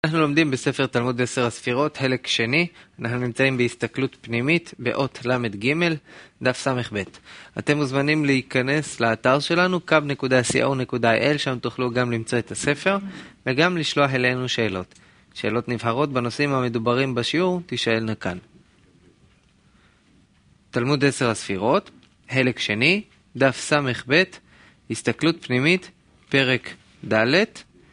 אנחנו לומדים בספר תלמוד 10 הספירות, חלק שני. אנחנו נמצאים בהסתכלות פנימית באות למ"ג, דף ס"ב. אתם מוזמנים להיכנס לאתר שלנו, kab.co.il, שם תוכלו גם למצוא את הספר, וגם לשלוח אלינו שאלות. שאלות נבחרות בנושאים המדוברים בשיעור, תשאלנה כאן. תלמוד 10 הספירות, חלק שני, דף ס"ב, הסתכלות פנימית, פרק ד',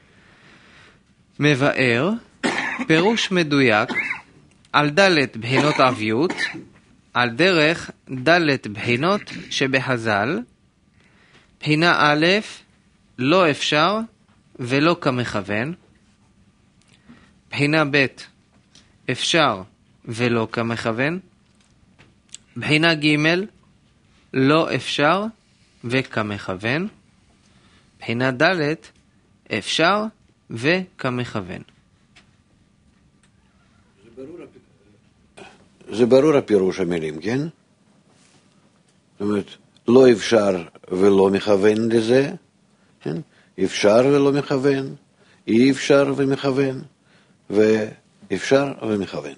מבאר פירוש מדויק על ד' בחינות עביות, על דרך ד' בחינות שבחז"ל. בחינה א', לא אפשר ולא כמכוון. בחינה ב', אפשר ולא כמכוון. בחינה ג', לא אפשר וכמכוון. בחינה ד', אפשר וכמכוון. זה ברור הפירוש המילים, כן? זאת אומרת, לא אפשר ולא מכוון לזה, כן? אפשר ולא מכוון, אי אפשר ומכוון, ואפשר ומכוון.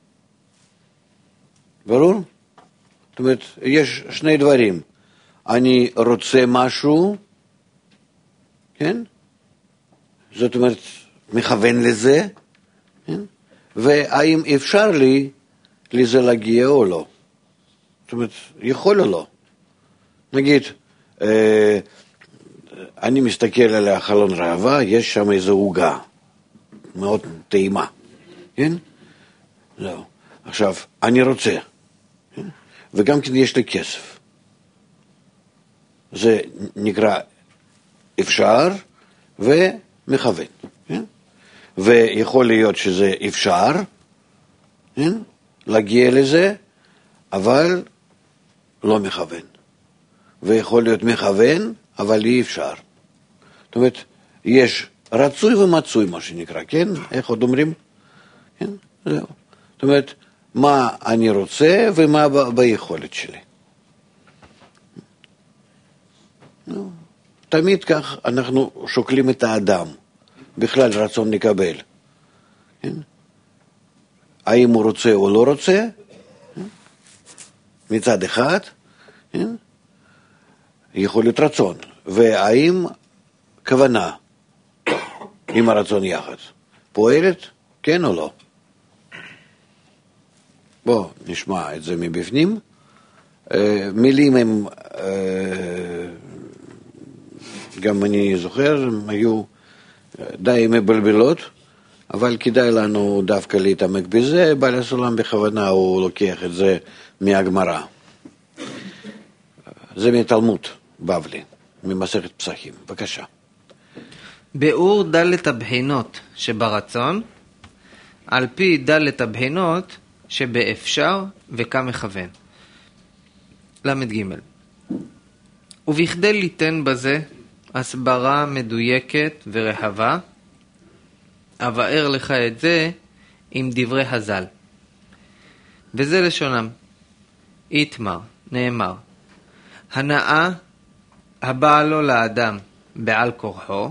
ברור? זאת אומרת, יש שני דברים. אני רוצה משהו, כן? זאת אומרת, מכוון לזה, כן? והאם אפשר לי לזה להגיע או לא? זאת אומרת, יכול או לא? נגיד, אני מסתכל על החלון ראווה, יש שם איזו עוגה, מאוד טעימה, כן? זהו. עכשיו, אני רוצה, כן? וגם כן יש לי כסף. זה נקרא אפשר מכוון, כן? ויכול להיות שזה אפשר, כן? להגיע לזה, אבל לא מכוון. ויכול להיות מכוון, אבל אי אפשר. זאת אומרת, יש רצוי ומצוי, מה שנקרא, כן? איך עוד אומרים? כן? זהו. זאת אומרת, מה אני רוצה ומה ביכולת שלי. תמיד כך אנחנו שוקלים את האדם, בכלל רצון לקבל. כן? האם הוא רוצה או לא רוצה? כן? מצד אחד, כן? יכול להיות רצון. והאם כוונה עם הרצון יחד? פועלת? כן או לא? בואו נשמע את זה מבפנים. מילים הם... גם אני זוכר, הם היו די מבלבלות, אבל כדאי לנו דווקא להתעמק בזה. בעל הסולם בכוונה הוא לוקח את זה מהגמרא. זה מתלמוד בבלי, ממסכת פסחים. בבקשה. ביאור ד' הבחינות שברצון, על פי ד' הבחינות שבאפשר וכמכוון. למ"ג. ובכדי ליתן בזה הסברה מדויקת ורחבה, אבאר לך את זה עם דברי חז"ל. וזה לשונם. איתמר, נאמר, הנאה הבאה לו לאדם בעל כורחו,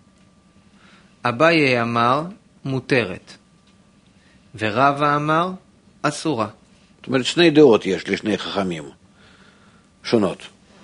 אביי אמר מותרת, ורבא אמר אסורה. זאת אומרת, שני דעות יש לשני חכמים שונות.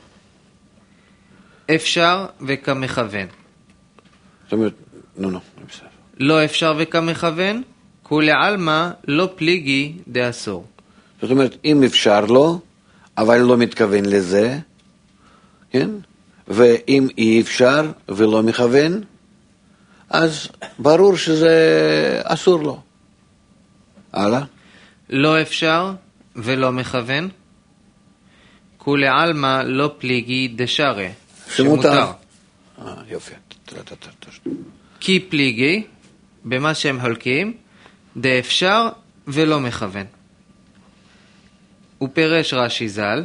אפשר וכמכוון. זאת אומרת, נו, בסדר. לא אפשר וכמכוון, כולי עלמא לא פליגי דאסור. זאת אומרת, אם אפשר לו, אבל לא מתכוון לזה, כן? ואם אי אפשר ולא מכוון, אז ברור שזה אסור לו. הלאה? לא אפשר ולא מכוון, כולי עלמא לא פליגי דשרה. שמותר. יופי. כי פליגי, במה שהם חולקים, דאפשר ולא מכוון. הוא פירש רש"י ז"ל,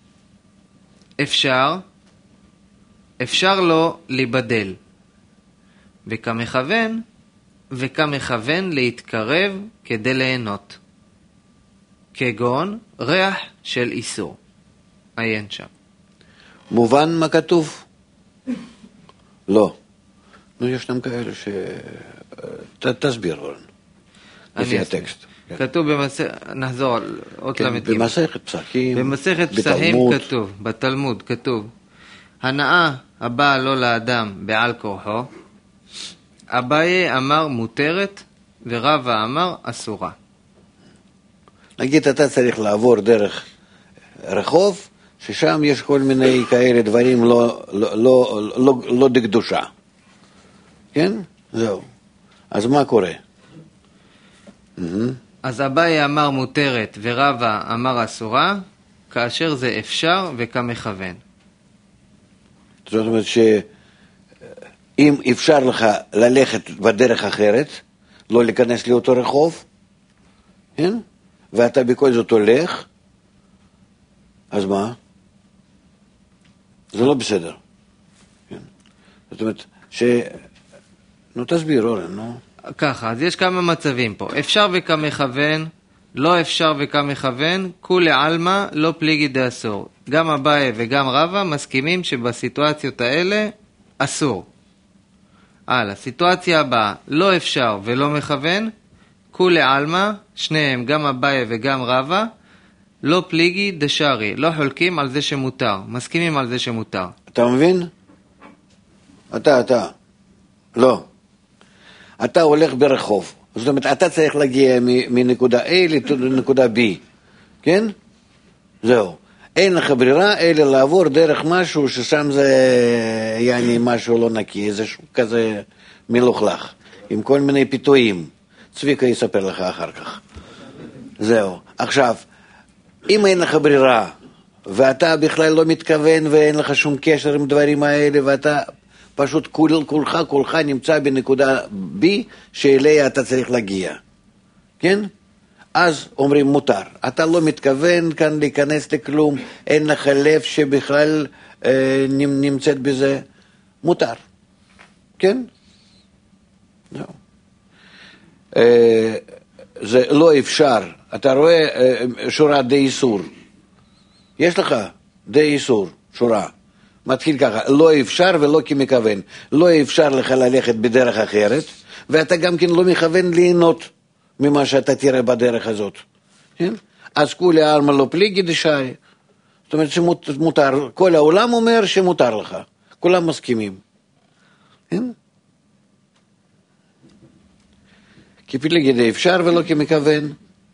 אפשר לו להיבדל, וכמכוון להתקרב כדי ליהנות, כגון ריח של איסור. עיין שם. מובן מה כתוב? לא. ישנם כאלה תסביר, אורן, לפי הטקסט. כתוב נחזור עוד למתים. במסכת פסחים, במסכת פסחים כתוב, בתלמוד כתוב, הנאה הבאה לא לאדם בעל כורחו, אביי אמר מותרת ורבא אמר אסורה. נגיד אתה צריך לעבור דרך רחוב, ששם יש כל מיני כאלה דברים לא דקדושה. כן? זהו. אז מה קורה? אז אביי אמר מותרת ורבא אמר אסורה, כאשר זה אפשר וכמכוון. זאת אומרת שאם אפשר לך ללכת בדרך אחרת, לא להיכנס לאותו רחוב, כן? ואתה בכל זאת הולך, אז מה? זה לא בסדר. כן? זאת אומרת נו תסביר אורן, נו. ככה, אז יש כמה מצבים פה. אפשר וכמכוון, לא אפשר וכמכוון, כולי עלמא, לא פליגי דאסור. גם אביי וגם רבא מסכימים שבסיטואציות האלה אסור. הלאה, סיטואציה הבאה, לא אפשר ולא מכוון, כולי עלמא, שניהם, גם אביי וגם רבא, לא פליגי דשארי, לא חולקים על זה שמותר, מסכימים על זה שמותר. אתה מבין? אתה. לא. אתה הולך ברחוב, זאת אומרת, אתה צריך להגיע מנקודה A לנקודה B, כן? זהו. אין לך ברירה, אלא לעבור דרך משהו ששם זה יעני משהו לא נקי, זה כזה מלוכלך, עם כל מיני פיתויים. צביקה יספר לך אחר כך. זהו. עכשיו, אם אין לך ברירה, ואתה בכלל לא מתכוון ואין לך שום קשר עם דברים האלה, ואתה פשוט כולך נמצא בנקודה B שאליה אתה צריך להגיע. כן? אז אומרים מותר. אתה לא מתכוון כאן להיכנס לכלום, אין לך לב שבכלל נמצאת בזה. מותר. כן? זהו. זה לא אפשר. אתה רואה שורה די איסור. יש לך די איסור, שורה. מתחיל ככה, לא אפשר ולא כמכוון. לא אפשר לך ללכת בדרך אחרת, ואתה גם כן לא מכוון ליהנות ממה שאתה תראה בדרך הזאת. כן? אז כולי עלמא לא פליגי דשארי. זאת אומרת שמותר, כל העולם אומר שמותר לך. כולם מסכימים. כן? כפליגי דה אפשר ולא כמכוון.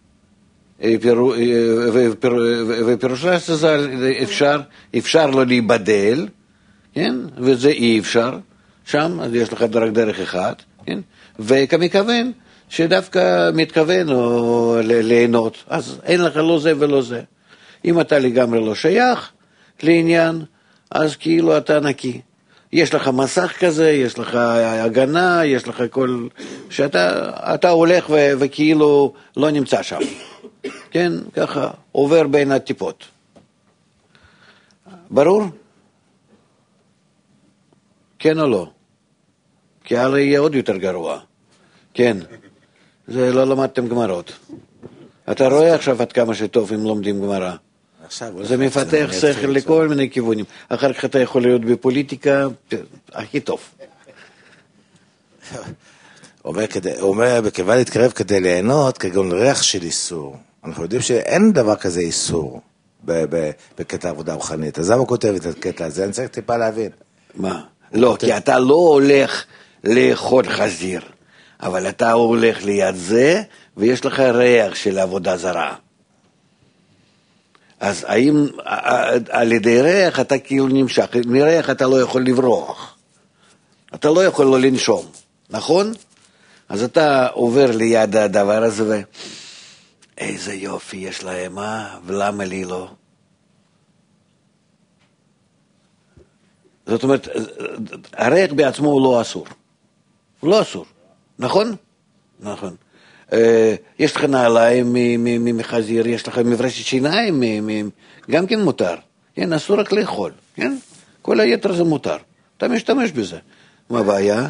ופירושה שזה אפשר לו להיבדל, כן? וזה אי אפשר, שם, אז יש לך רק דרך אחד, כן? וכמכוון, שדווקא מתכוון או ליהנות, אז אין לך לא זה ולא זה. אם אתה לגמרי לא שייך לעניין, אז כאילו אתה נקי. יש לך מסך כזה, יש לך הגנה, יש לך כל... שאתה הולך וכאילו לא נמצא שם. כן, ככה, עובר בין הטיפות. ברור? כן או לא? כי הרי יהיה עוד יותר גרוע. כן, זה לא למדתם גמרות. אתה רואה עכשיו עד כמה שטוב אם לומדים גמרא. זה מפתח שכל לכל מיני כיוונים. אחר כך אתה יכול להיות בפוליטיקה הכי טוב. הוא אומר, בכיוון להתקרב כדי ליהנות, כגון ריח של איסור. אנחנו יודעים שאין דבר כזה איסור בקטע עבודה רוחנית. אז למה הוא כותב את הקטע הזה? אני צריך טיפה להבין. מה? לא, כי אתה לא הולך לאכול חזיר, אבל אתה הולך ליד זה, ויש לך ריח של עבודה זרה. אז האם על ידי ריח אתה כאילו נמשך, מריח אתה לא יכול לברוח, אתה לא יכול לא לנשום, נכון? אז אתה עובר ליד הדבר הזה איזה יופי יש להם, ולמה לי לא? זאת אומרת, הריח בעצמו הוא לא אסור. הוא לא אסור, נכון? נכון. יש לך נעליים מחזיר, יש לך מברשת שיניים, גם כן מותר. כן, אסור רק לאכול, כן? כל היתר זה מותר. אתה משתמש בזה. מה הבעיה?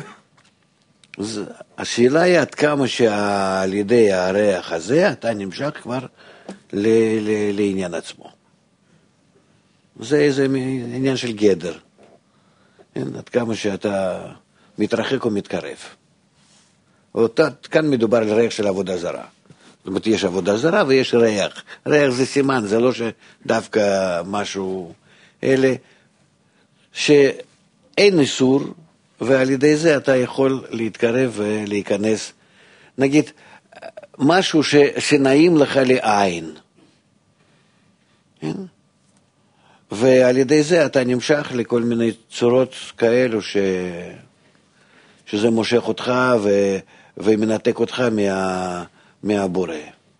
השאלה היא עד כמה שעל ידי הריח הזה אתה נמשך כבר לעניין עצמו. זה איזה עניין של גדר. כן? עד כמה שאתה מתרחק או מתקרב. כאן מדובר על ריח של עבודה זרה. זאת אומרת, יש עבודה זרה ויש ריח. ריח זה סימן, זה לא שדווקא משהו, אלה שאין איסור, ועל ידי זה אתה יכול להתקרב ולהיכנס. נגיד, משהו שנעים לך לעין. ועל ידי זה אתה נמשך לכל מיני צורות כאלו שזה מושך אותך ומנתק אותך מהבורא,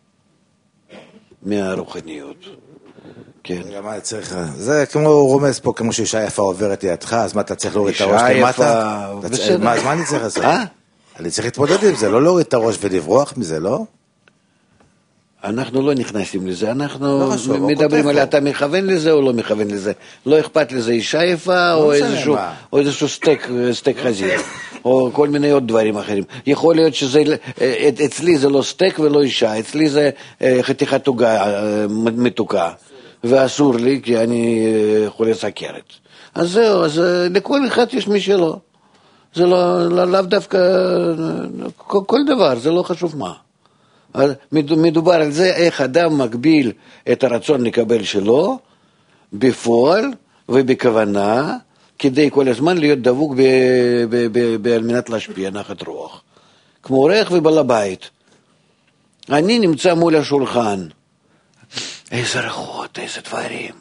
מהרוחניות. כן. זה כמו רומז פה, כמו שאישה יפה עוברת לידך, אז מה אתה צריך להוריד את הראש למטה? מה אני צריך לעשות? אני צריך להתמודד עם זה, לא להוריד את הראש ולברוח מזה, לא? אנחנו לא נכנסים לזה, אנחנו מדברים על אתה מכוון לזה או לא מכוון לזה. לא אכפת לזה אישה יפה או איזשהו סטייק חזיר, או כל מיני עוד דברים אחרים. יכול להיות שאצלי זה לא סטייק ולא אישה, אצלי זה חתיכת עוגה מתוקה, ואסור לי כי אני חולה סוכרת. אז זהו, אז לכל אחד יש משלו. זה לאו דווקא, כל דבר, זה לא חשוב מה. מדובר על זה איך אדם מגביל את הרצון לקבל שלו בפועל ובכוונה כדי כל הזמן להיות דבוק על מנת להשפיע נחת רוח כמו ריח ובעל הבית. אני נמצא מול השולחן, איזה ריחות, איזה דברים,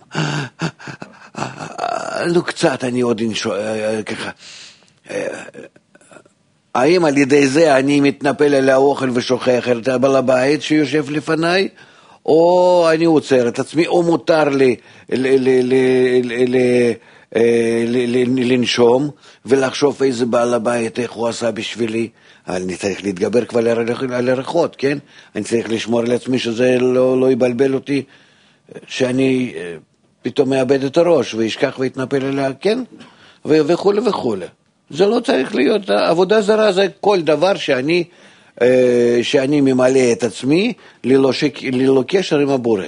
לא קצת אני עוד ככה, האם על ידי זה אני מתנפל על האוכל ושוכח את בעל הבית שיושב לפניי, או אני עוצר את עצמי, או מותר לי לנשום ולחשוב איזה בעל הבית, איך הוא עשה בשבילי. אני צריך להתגבר כבר על הריחות, כן? אני צריך לשמור על עצמי שזה לא יבלבל אותי, שאני פתאום מאבד את הראש וישכח ויתנפל עליה, כן? וכו' וכו'. זה לא צריך להיות, עבודה זרה זה כל דבר שאני ממלא את עצמי ללא קשר עם הבורא.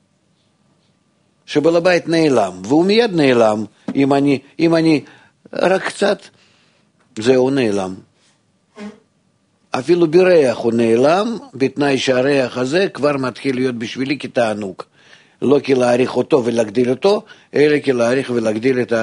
שבעל הבית נעלם, והוא מיד נעלם, אם אני רק קצת, זהו נעלם. אפילו בריח הוא נעלם, בתנאי שהריח הזה כבר מתחיל להיות בשבילי כתענוג. לא כי להעריך אותו ולהגדיל אותו, אלא כי להעריך ולהגדיל את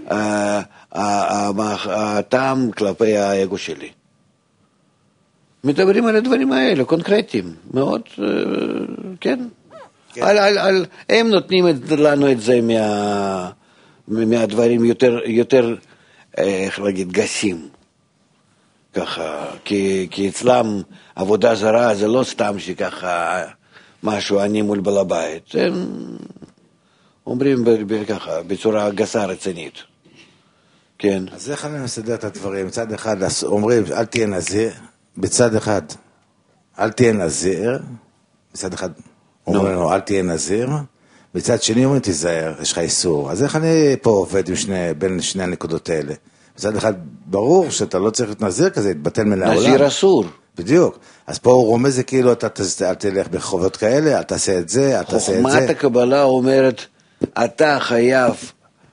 הטעם כלפי האגו שלי. מדברים על הדברים האלה, קונקרטיים, מאוד, כן. הם נותנים לנו את זה מהדברים יותר, איך להגיד, גסים. ככה, כי אצלם עבודה זרה זה לא סתם שככה משהו אני מול בעל הבית. הם אומרים ככה, בצורה גסה רצינית. כן. אז איך אני מסדר את הדברים? מצד אחד אומרים, אל תהיה נזיר. בצד אחד, אל תהיה נזיר. בצד אחד אומרים לנו, אל תהיה נזיר. בצד שני אומרים, תיזהר, יש לך איסור. אז איך אני פה עובד בין שני הנקודות האלה? בצד אחד, ברור שאתה לא צריך להיות נזיר כזה, יתבטל מן העולם. נזיר אסור. בדיוק. אז פה הוא רומז זה כאילו, אל תלך בחובות כאלה, אל תעשה את זה, אל תעשה את זה. חוכמת הקבלה אומרת, אתה חייב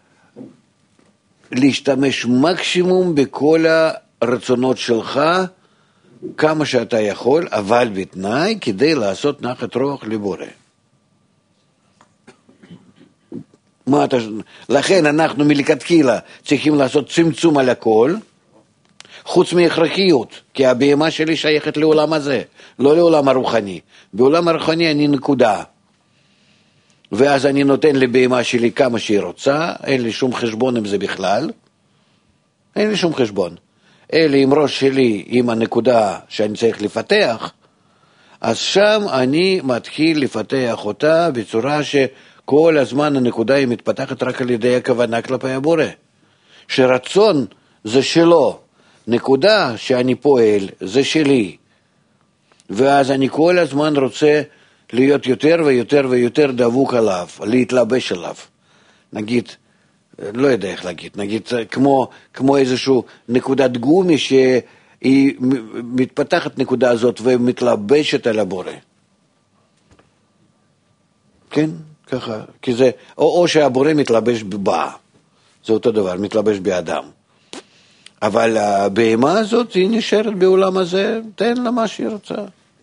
להשתמש מקסימום בכל הרצונות שלך, כמה שאתה יכול, אבל בתנאי כדי לעשות נחת רוח לבורא. לכן אנחנו מלכתחילה צריכים לעשות צמצום על הכל, חוץ מהכרחיות, כי הבהמה שלי שייכת לעולם הזה, לא לעולם הרוחני. בעולם הרוחני אני נקודה, ואז אני נותן לבהמה שלי כמה שהיא רוצה, אין לי שום חשבון עם זה בכלל, אין לי שום חשבון. אלא עם ראש שלי, עם הנקודה שאני צריך לפתח, אז שם אני מתחיל לפתח אותה בצורה שכל הזמן הנקודה היא מתפתחת רק על ידי הכוונה כלפי הבורא. שרצון זה שלו, נקודה שאני פועל זה שלי, ואז אני כל הזמן רוצה להיות יותר ויותר ויותר דבוק עליו, להתלבש עליו. נגיד, לא יודע איך להגיד, נגיד כמו איזשהו נקודת גומי שהיא מתפתחת נקודה הזאת ומתלבשת על הבורא. כן, ככה, כי זה, או שהבורא מתלבש בה, זה אותו דבר, מתלבש באדם. אבל הבהמה הזאת היא נשארת בעולם הזה, תן לה מה שהיא רוצה.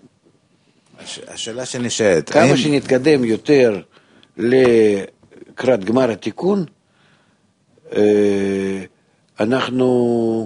השאלה שנשאלת, כמה שנתקדם יותר לקראת גמר התיקון, אנחנו,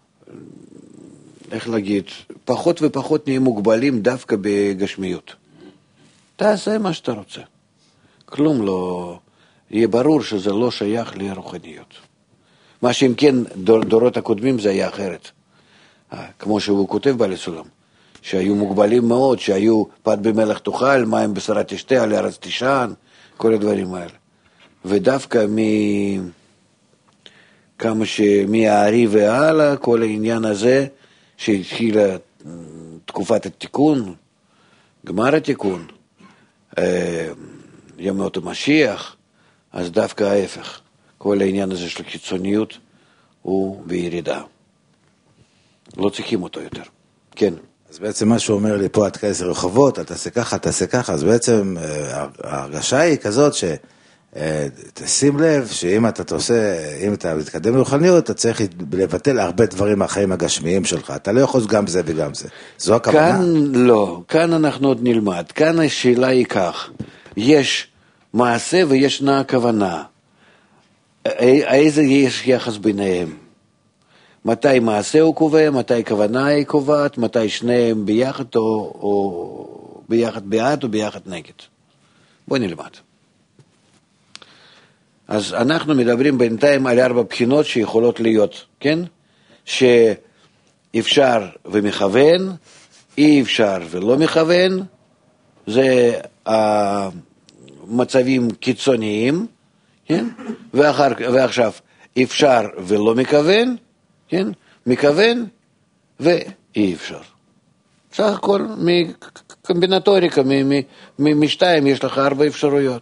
איך להגיד, פחות ופחות נהיה מוגבלים דווקא בגשמיות. תעשה מה שאתה רוצה. כלום לא, יהיה ברור שזה לא שייך לרוחניות. מה שאם כן, דורות הקודמים זה היה אחרת. כמו שהוא כותב בעל הסולם, שהיו מוגבלים מאוד, שהיו פת במלח תאכל, מים בשרה תשתה, על ארץ תישן, כל הדברים האלה. ודווקא כמה שמהארי והלאה, כל העניין הזה, שהתחילה תקופת התיקון, גמר התיקון, ימות המשיח, אז דווקא ההפך. כל העניין הזה של קיצוניות הוא בירידה. לא צריכים אותו יותר. כן. אז בעצם מה שהוא אומר לי פה, את כעס רחובות, אתה תעשה ככה, אז בעצם ההרגשה היא כזאת תשים לב שאם אתה מתקדם לרוחניות, אתה צריך לבטל הרבה דברים מהחיים הגשמיים שלך. אתה לא יכול גם זה וגם זה. זו הכוונה? כאן לא, כאן אנחנו עוד נלמד. כאן השאלה היא כך, יש מעשה וישנה הכוונה. איזה יש יחס ביניהם? מתי מעשה הוא קובע, מתי כוונה היא קובעת, מתי שניהם ביחד או ביחד בעד או ביחד נגד. בוא נלמד. אז אנחנו מדברים בינתיים על 4 בחינות שיכולות להיות, כן? שאפשר ומכוון, אי אפשר ולא מכוון, זה מצבים קיצוניים, כן? ועכשיו אפשר ולא מכוון, כן? מכוון ואי אפשר. סך הכל מקומבינטוריקה, משתיים יש לך 4 אפשרויות.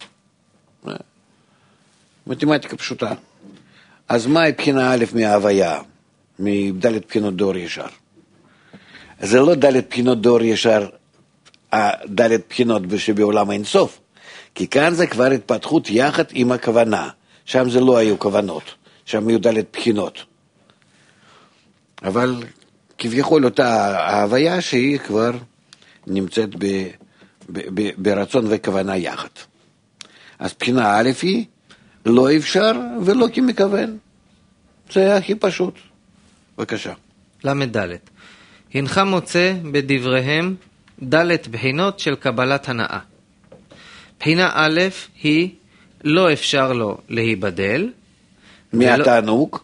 מתמטיקה פשוטה. אז מה הבחינה א' מההוויה, מדלת בחינות דור ישר? זה לא דלת בחינות דור ישר, דלת בחינות שבעולם אין סוף, כי כאן זה כבר התפתחות יחד עם הכוונה, שם זה לא היו כוונות, שם היו דלת בחינות. אבל כביכול אותה ההוויה שהיא כבר נמצאת ברצון וכוונה יחד. אז בחינה א' היא לא אפשר ולא כמכוון. זה הכי פשוט. בבקשה. למד ד' הנך מוצא בדבריהם ד' בחינות של קבלת הנאה. בחינה א' היא לא אפשר לו להיבדל. מהתענוג.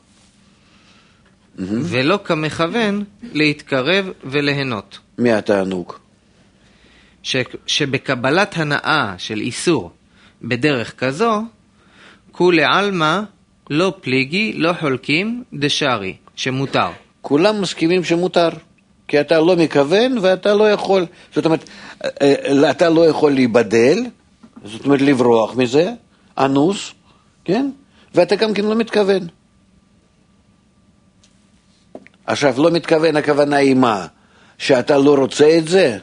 ולא כמכוון להתקרב וליהנות. מהתענוג. שבקבלת הנאה של איסור בדרך כזו, כולי עלמא לא פליגי, לא חולקים דשארי, שמותר. כולם מסכימים שמותר, כי אתה לא מכוון ואתה לא יכול, זאת אומרת, אתה לא יכול להיבדל, זאת אומרת לברוח מזה, אנוס, כן? ואתה גם כן לא מתכוון. עכשיו, לא מתכוון, הכוונה היא מה? שאתה לא רוצה את זה?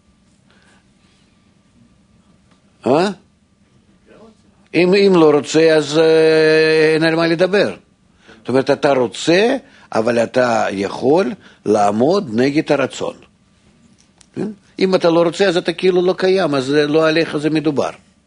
אם לא רוצה, אז אין על מה לדבר. זאת אומרת, אתה רוצה, אבל אתה יכול לעמוד נגד הרצון. אם אתה לא רוצה, אז אתה כאילו לא קיים, אז לא עליך זה מדובר.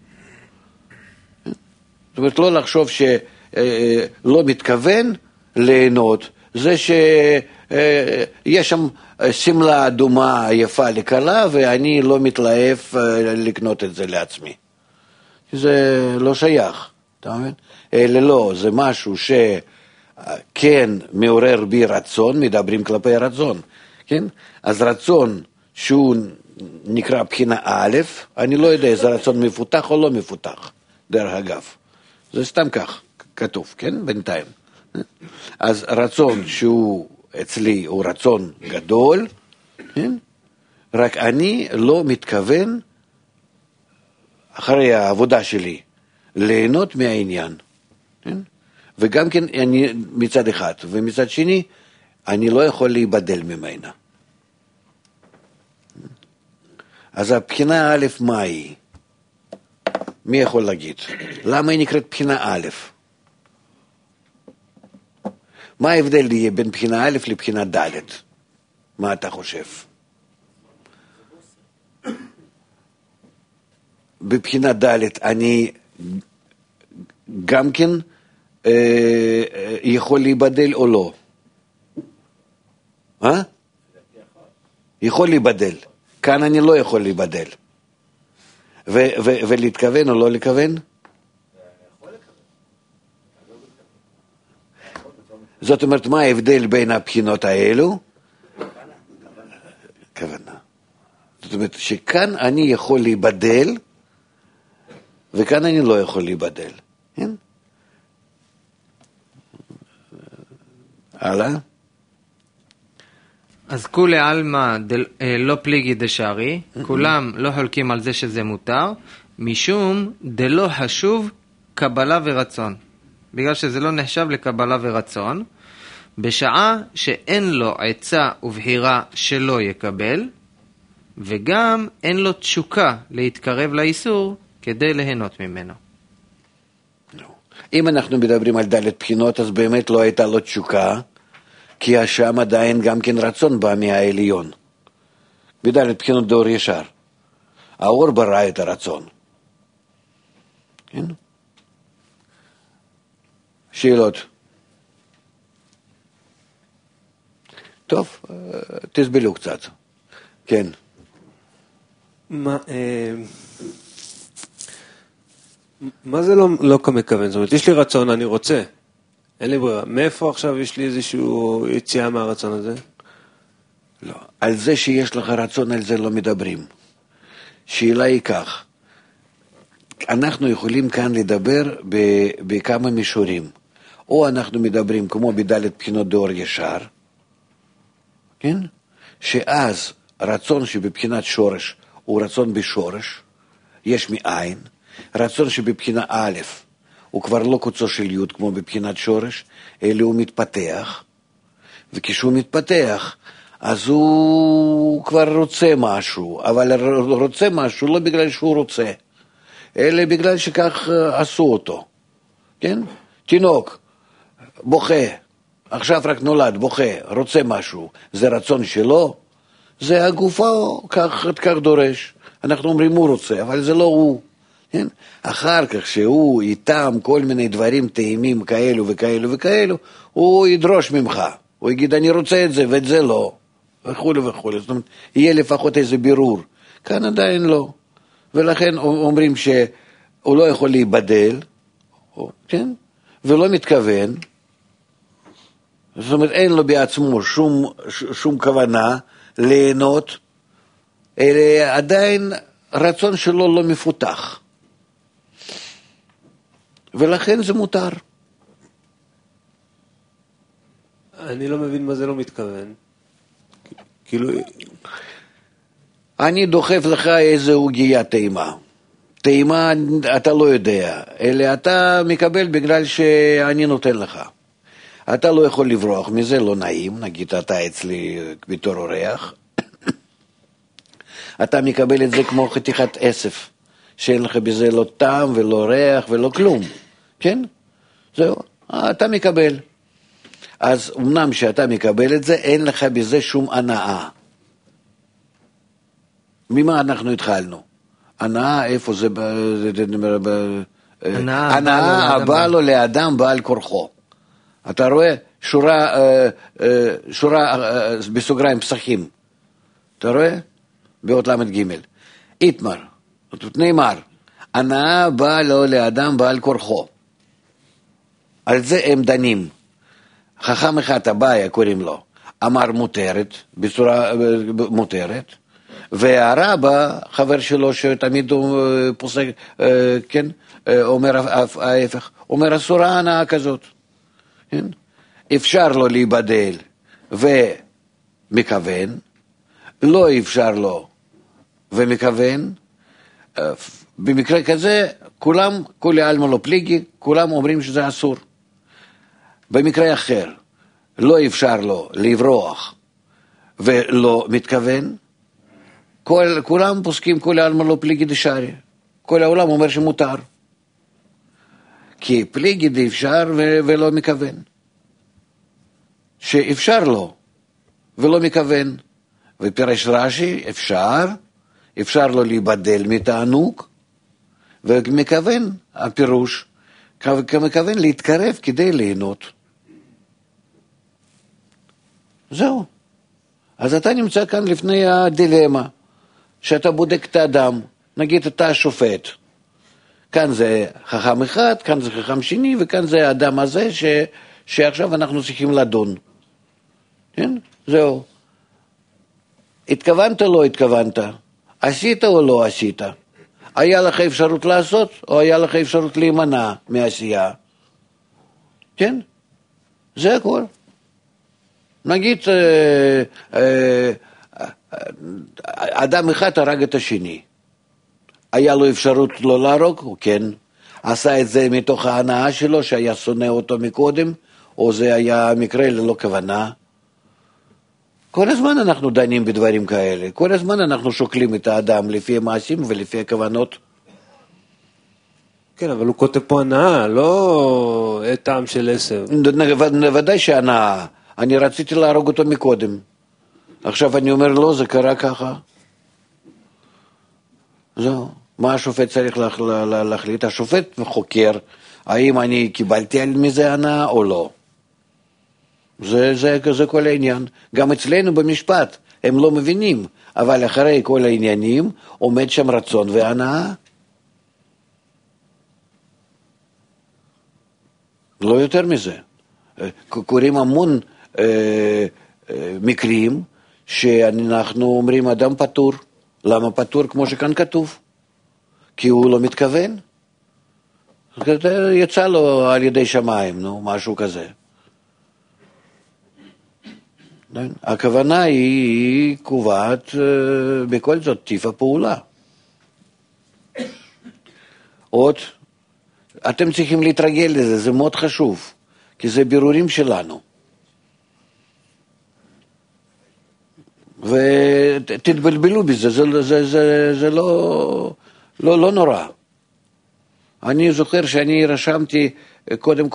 זאת אומרת, לא לחשוב שלא מתכוון ליהנות, זה שיש שם סמלה אדומה יפה לקלה, ואני לא מתלהב לקנות את זה לעצמי. זה לא שייך, אתה מבין? אלא לא, זה משהו שכן מעורר בי רצון, מדברים כלפי רצון, כן? אז רצון שהוא נקרא בחינה א', אני לא יודע איזה רצון מפותח או לא מפותח, דרך אגב. זה סתם כך כתוב, כן? בינתיים. אז רצון שהוא אצלי הוא רצון גדול, כן? רק אני לא מתכוון אחרי העבודה שלי ליהנות מהעניין, כן? וגם כן אני מצד אחד, ומצד שני אני לא יכול להיבדל ממנה. אז הבחינה א' מה היא? מי יכול להגיד? למה היא נקראת בחינה א'? מה ההבדל יהיה בין בחינה א' לבחינה ד'? מה אתה חושב? בבחינה ד' אני גם כן יכול להיבדל או לא? יכול להיבדל. כאן אני לא יכול להיבדל. ולהתכוון או לא לכוון? זאת אומרת, מה ההבדל בין הבחינות האלו? כוונה. זאת אומרת, שכאן אני יכול להיבדל, וכאן אני לא יכול להיבדל. כן? הלאה? אז כולי עלמא לא פליגי דשארי, כולם לא חולקים על זה שזה מותר, משום דלא חשוב קבלה ורצון. בגלל שזה לא נחשב לקבלה ורצון, בשעה שאין לו עצה ובחירה שלא יקבל, וגם אין לו תשוקה להתקרב לאיסור כדי ליהנות ממנו. אם אנחנו מדברים על ד' בחינות, אז באמת לא הייתה לו תשוקה, כי השם עדיין גם כן רצון בא מהעליון. בד' בחינות דאור ישר. האור ברא את הרצון. כן? שאלות. טוב, תסבלו קצת. כן. מה זה לא כמכוון? זאת אומרת, יש לי רצון, אני רוצה. אין לי ברירה. מאיפה עכשיו יש לי איזשהו יציאה מהרצון הזה? לא. על זה שיש לך רצון, על זה לא מדברים. שאלה היא כך. אנחנו יכולים כאן לדבר בכמה מישורים. או אנחנו מדברים כמו בד' בחינות דאור ישר, כן? שאז רצון שבבחינת שורש הוא רצון בשורש, יש מאין. רצון שבבחינה א' הוא כבר לא קוצו של י' כמו בבחינת שורש, אלא הוא מתפתח, וכשהוא מתפתח, אז הוא כבר רוצה משהו, אבל רוצה משהו לא בגלל שהוא רוצה, אלא בגלל שכך עשו אותו, כן? תינוק, בוכה, עכשיו רק נולד, בוכה, רוצה משהו, זה רצון שלו, זה הגופו, כך דורש, אנחנו אומרים הוא רוצה, אבל זה לא הוא, כן? אחר כך שהוא איתם כל מיני דברים טעימים כאלו וכאלו וכאלו, הוא ידרוש ממך, הוא יגיד אני רוצה את זה ואת זה לא, וכו' וכו', זאת אומרת, יהיה לפחות איזה בירור, כאן עדיין לא, ולכן אומרים שהוא לא יכול להיבדל, כן? ולא מתכוון, זאת אומרת, אין לו בעצמו שום כוונה ליהנות, אלא עדיין רצון שלו לא מפותח. ולכן זה מותר. אני לא מבין מה זה לא מתכוון. כאילו... אני דוחף לך איזה עוגיה טעימה. טעימה אתה לא יודע, אלא אתה מקבל בגלל שאני נותן לך. אתה לא יכול לברוח מזה, לא נעים, נגיד אתה אצלי בתור אורח. אתה מקבל את זה כמו חתיכת אסף, שאין לך בזה לא טעם ולא ריח ולא כלום, כן? זהו, אתה מקבל. אז אמנם שאתה מקבל את זה, אין לך בזה שום הנאה. ממה אנחנו התחלנו? הנאה, איפה זה? הנאה הבא לו לאדם בעל כורחו. אתה רואה שורה בסוגריים פסחים. אתה רואה? באות למד ג' איתמר, נאמר, הנאה באה לו לאדם בעל כורחו. על זה הם דנים. חכם אחד הבעיה קוראים לו, אמר מותרת, בצורה מותרת, והרבא, חבר שלו שתמיד הוא פוסק, כן, אומר ההפך, אומר אסורה הנאה כזאת. כן? אפשר לו להיבדל ומכוון, לא אפשר לו ומכוון, במקרה כזה כולם, כולי עלמא לא פליגי, כולם אומרים שזה אסור. במקרה אחר, לא אפשר לו לברוח ולא מתכוון, כולם פוסקים כולי עלמא לא פליגי דשארי, כל העולם אומר שמותר. כי פליגי דאפשר ולא מכוון. שאפשר לו, ולא מכוון. ופירש רש"י, אפשר לו להיבדל מתענוג, ומכוון, הפירוש, כמכוון להתקרב כדי ליהנות. זהו. אז אתה נמצא כאן לפני הדילמה, שאתה בודק את האדם, נגיד אתה השופט. כאן זה חכם אחד, כאן זה חכם שני, וכאן זה האדם הזה שעכשיו אנחנו צריכים לדון. כן? זהו. התכוונת או לא התכוונת? עשית או לא עשית? היה לך אפשרות לעשות, או היה לך אפשרות להימנע מעשייה? כן? זה הכל. נגיד, אדם אחד הרג את השני. היה לו אפשרות לא להרוג? הוא כן. עשה את זה מתוך ההנאה שלו, שהיה שונא אותו מקודם, או זה היה מקרה ללא כוונה. כל הזמן אנחנו דנים בדברים כאלה. כל הזמן אנחנו שוקלים את האדם לפי המעשים ולפי הכוונות. כן, אבל הוא כותב פה הנאה, לא טעם של עשר. ודאי שהנאה. אני רציתי להרוג אותו מקודם. עכשיו אני אומר לא, זה קרה ככה. זהו. מה השופט צריך להחליט? השופט חוקר, האם אני קיבלתי על מזה הנאה או לא. זה כל העניין. גם אצלנו במשפט, הם לא מבינים, אבל אחרי כל העניינים עומד שם רצון והנאה. לא יותר מזה. קוראים המון מקרים שאנחנו אומרים אדם פטור. למה פטור? כמו שכאן כתוב. כי הוא לא מתכוון. יצא לו על ידי שמיים, משהו כזה. הכוונה היא קובעת בכל זאת טיב הפעולה. עוד, אתם צריכים להתרגל לזה, זה מאוד חשוב, כי זה בירורים שלנו. ותתבלבלו בזה, זה לא נורא. אני זוכר שאני רשמתי קודם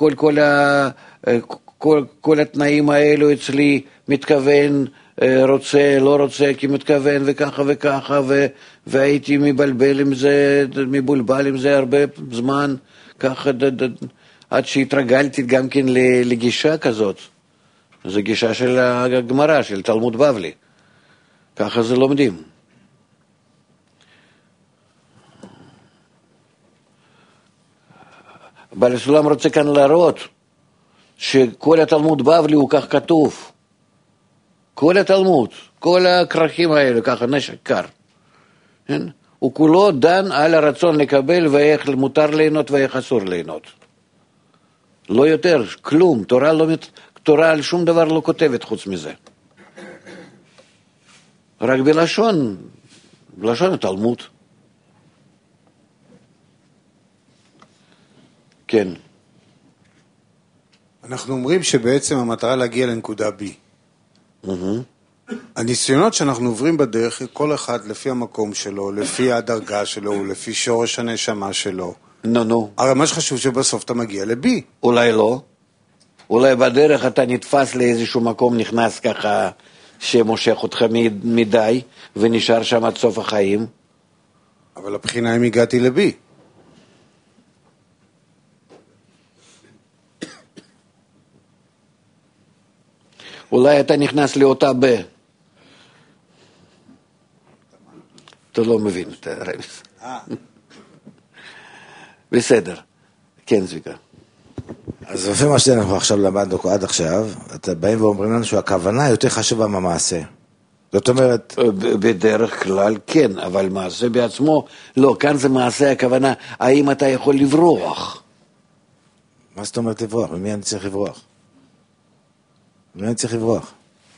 כל התנאים האלו אצלי, מתכוון, רוצה, לא רוצה, כי מתכוון וככה וככה, והייתי מבולבל עם זה הרבה זמן, ככה עד שהתרגלתי גם כן לגישה כזאת. זו גישה של הגמרא, של תלמוד בבלי. ככה זה לומדים. בעל הסולם רוצה כאן להראות שכל התלמוד בבלי הוא כך כתוב. כל התלמוד, כל הכרכים האלה, ככה נשק קר. כן? הוא כולו דן על הרצון לקבל ואיך מותר ליהנות ואיך אסור ליהנות. לא יותר, כלום. תורה על שום דבר לא כותבת חוץ מזה. רק בלשון התלמוד. כן. אנחנו אומרים שבעצם המטרה להגיע לנקודה B. הניסיונות שאנחנו עוברים בדרך, כל אחד לפי המקום שלו, לפי הדרגה שלו, לפי שורש הנשמה שלו. הרי מה שחשוב שבסוף אתה מגיע ל-B. אולי לא. אולי בדרך אתה נתפס לאיזשהו מקום, נכנס ככה שמושך אותך מדי, ונשאר שם עד סוף החיים. אבל הבחינה אם הגעתי ל-B. אולי אתה נכנס לאותה ב. אתה לא מבין את הרמז. בסדר. כן, צביקה. אז לפי מה שאנחנו עכשיו למדנו עד עכשיו, אתם באים ואומרים לנו שהכוונה יותר חשובה מהמעשה. זאת אומרת... בדרך כלל כן, אבל מעשה בעצמו, לא, כאן זה מעשה הכוונה, האם אתה יכול לברוח? מה זאת אומרת לברוח? ממי אני צריך לברוח? ממי אני צריך לברוח?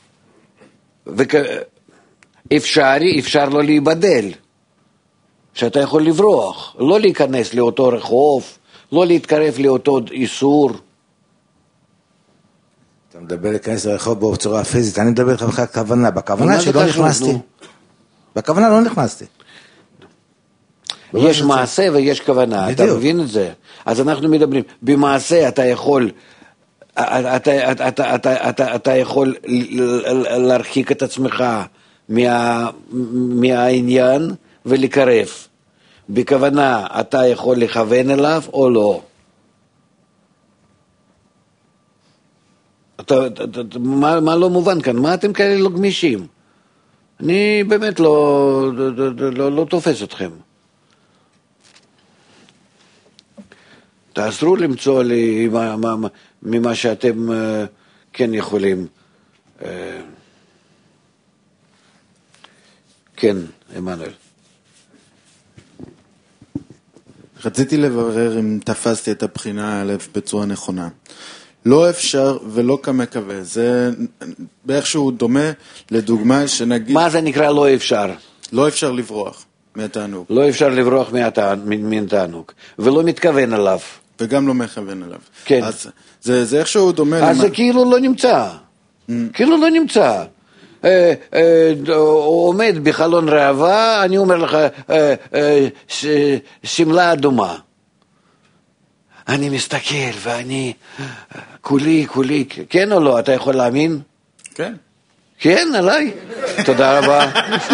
אפשר לא להיבדל, שאתה יכול לברוח, לא להיכנס לאותו רחוב, לא להתקרב לאותו איסור. אתה מדבר להיכנס לרחוב בצורה פיזית, אני מדבר לך בכוונה, בכוונה שלא נכנסתי. בכוונה לא נכנסתי. יש מעשה ויש כוונה, אתה מבין את זה? אז אנחנו מדברים, במעשה אתה יכול אתה יכול להרחיק את עצמך מהעניין ולקרב. בכוונה אתה יכול לכוון אליו או לא. מה לא מובן כאן? מה אתם כאלה לא גמישים? אני באמת לא תופס אתכם. תעזרו למצוא לי ממה שאתם כן יכולים. כן, עמנואל. רציתי לברר אם תפסתי את הבחינה א' בצורה נכונה. לא אפשר ולא כמקווה, זה באיכשהו דומה לדוגמה שנגיד... מה זה נקרא לא אפשר? לא אפשר לברוח מהתענוג. לא אפשר לברוח מהתענוג, ולא מתכוון אליו. וגם לא מכוון אליו. כן. אז זה איכשהו דומה... אז זה כאילו לא נמצא. כאילו לא נמצא. עומד בחלון ראווה, אני אומר לך, שמלה אדומה. אני מסתכל ואני כולי, כן או לא? אתה יכול להאמין? כן. כן, עליי. תודה רבה.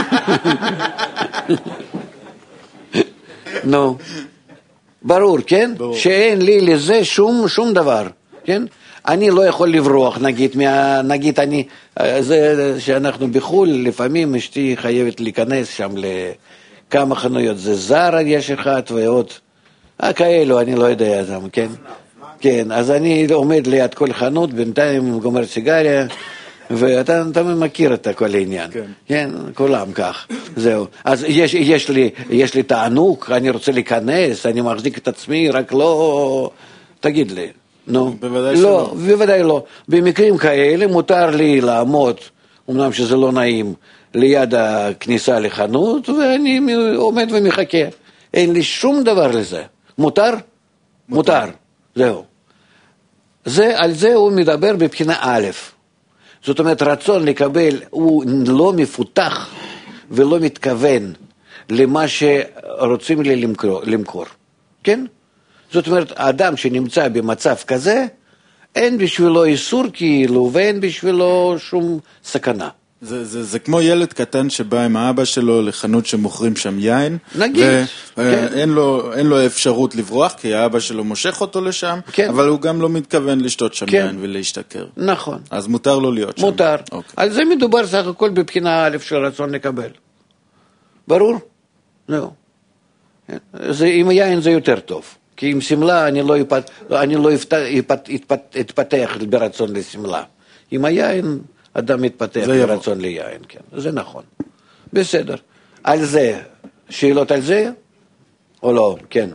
נו, ברור, כן? ברור. שאין לי לזה שום דבר, כן? אני לא יכול לברוח, נגיד אני, זה שאנחנו בחול, לפעמים אשתי חייבת להיכנס שם לכמה חנויות, זה זר יש אחד ועוד, כאלו, אני לא יודע, כן? כן, אז אני עומד ליד כל חנות, בינתיים גומר סיגריה, ואתה מכיר את כל העניין, כן, כולם כך, זהו. אז יש לי תענוג, אני רוצה להיכנס, אני מחזיק את עצמי, רק לא, תגיד לי. נו, לא, בוודאי לא. במקרים כאלה מותר לי לעמוד, אמנם שזה לא נעים, ליד הכניסה לחנות, ואני עומד ומחכה. אין לי שום דבר לזה. מותר? מותר. זהו. על זה הוא מדבר בבחינה א'. זאת אומרת, רצון לקבל הוא לא מפותח ולא מתכוון למה שרוצים לי למכור. כן? זאת אומרת, האדם שנמצא במצב כזה, אין בשבילו איסור כאילו, ואין בשבילו שום סכנה. זה כמו ילד קטן שבא עם האבא שלו לחנות שמוכרים שם יין, נגיד, ואין לו אפשרות לברוח, כי האבא שלו מושך אותו לשם, כן. אבל הוא גם לא מתכוון לשתות שם כן. יין ולהשתכר. נכון. אז מותר לו להיות שם. מותר. אוקיי. על זה מדובר סך הכל בבחינה א' של רצון לקבל. ברור? זהו. עם יין זה יותר טוב. כי עם סמלה אני לא אתפתח ברצון לסמלה. עם היין אדם מתפתח ברצון ליין, כן. זה נכון. בסדר. על זה, שאלות על זה? או לא? כן.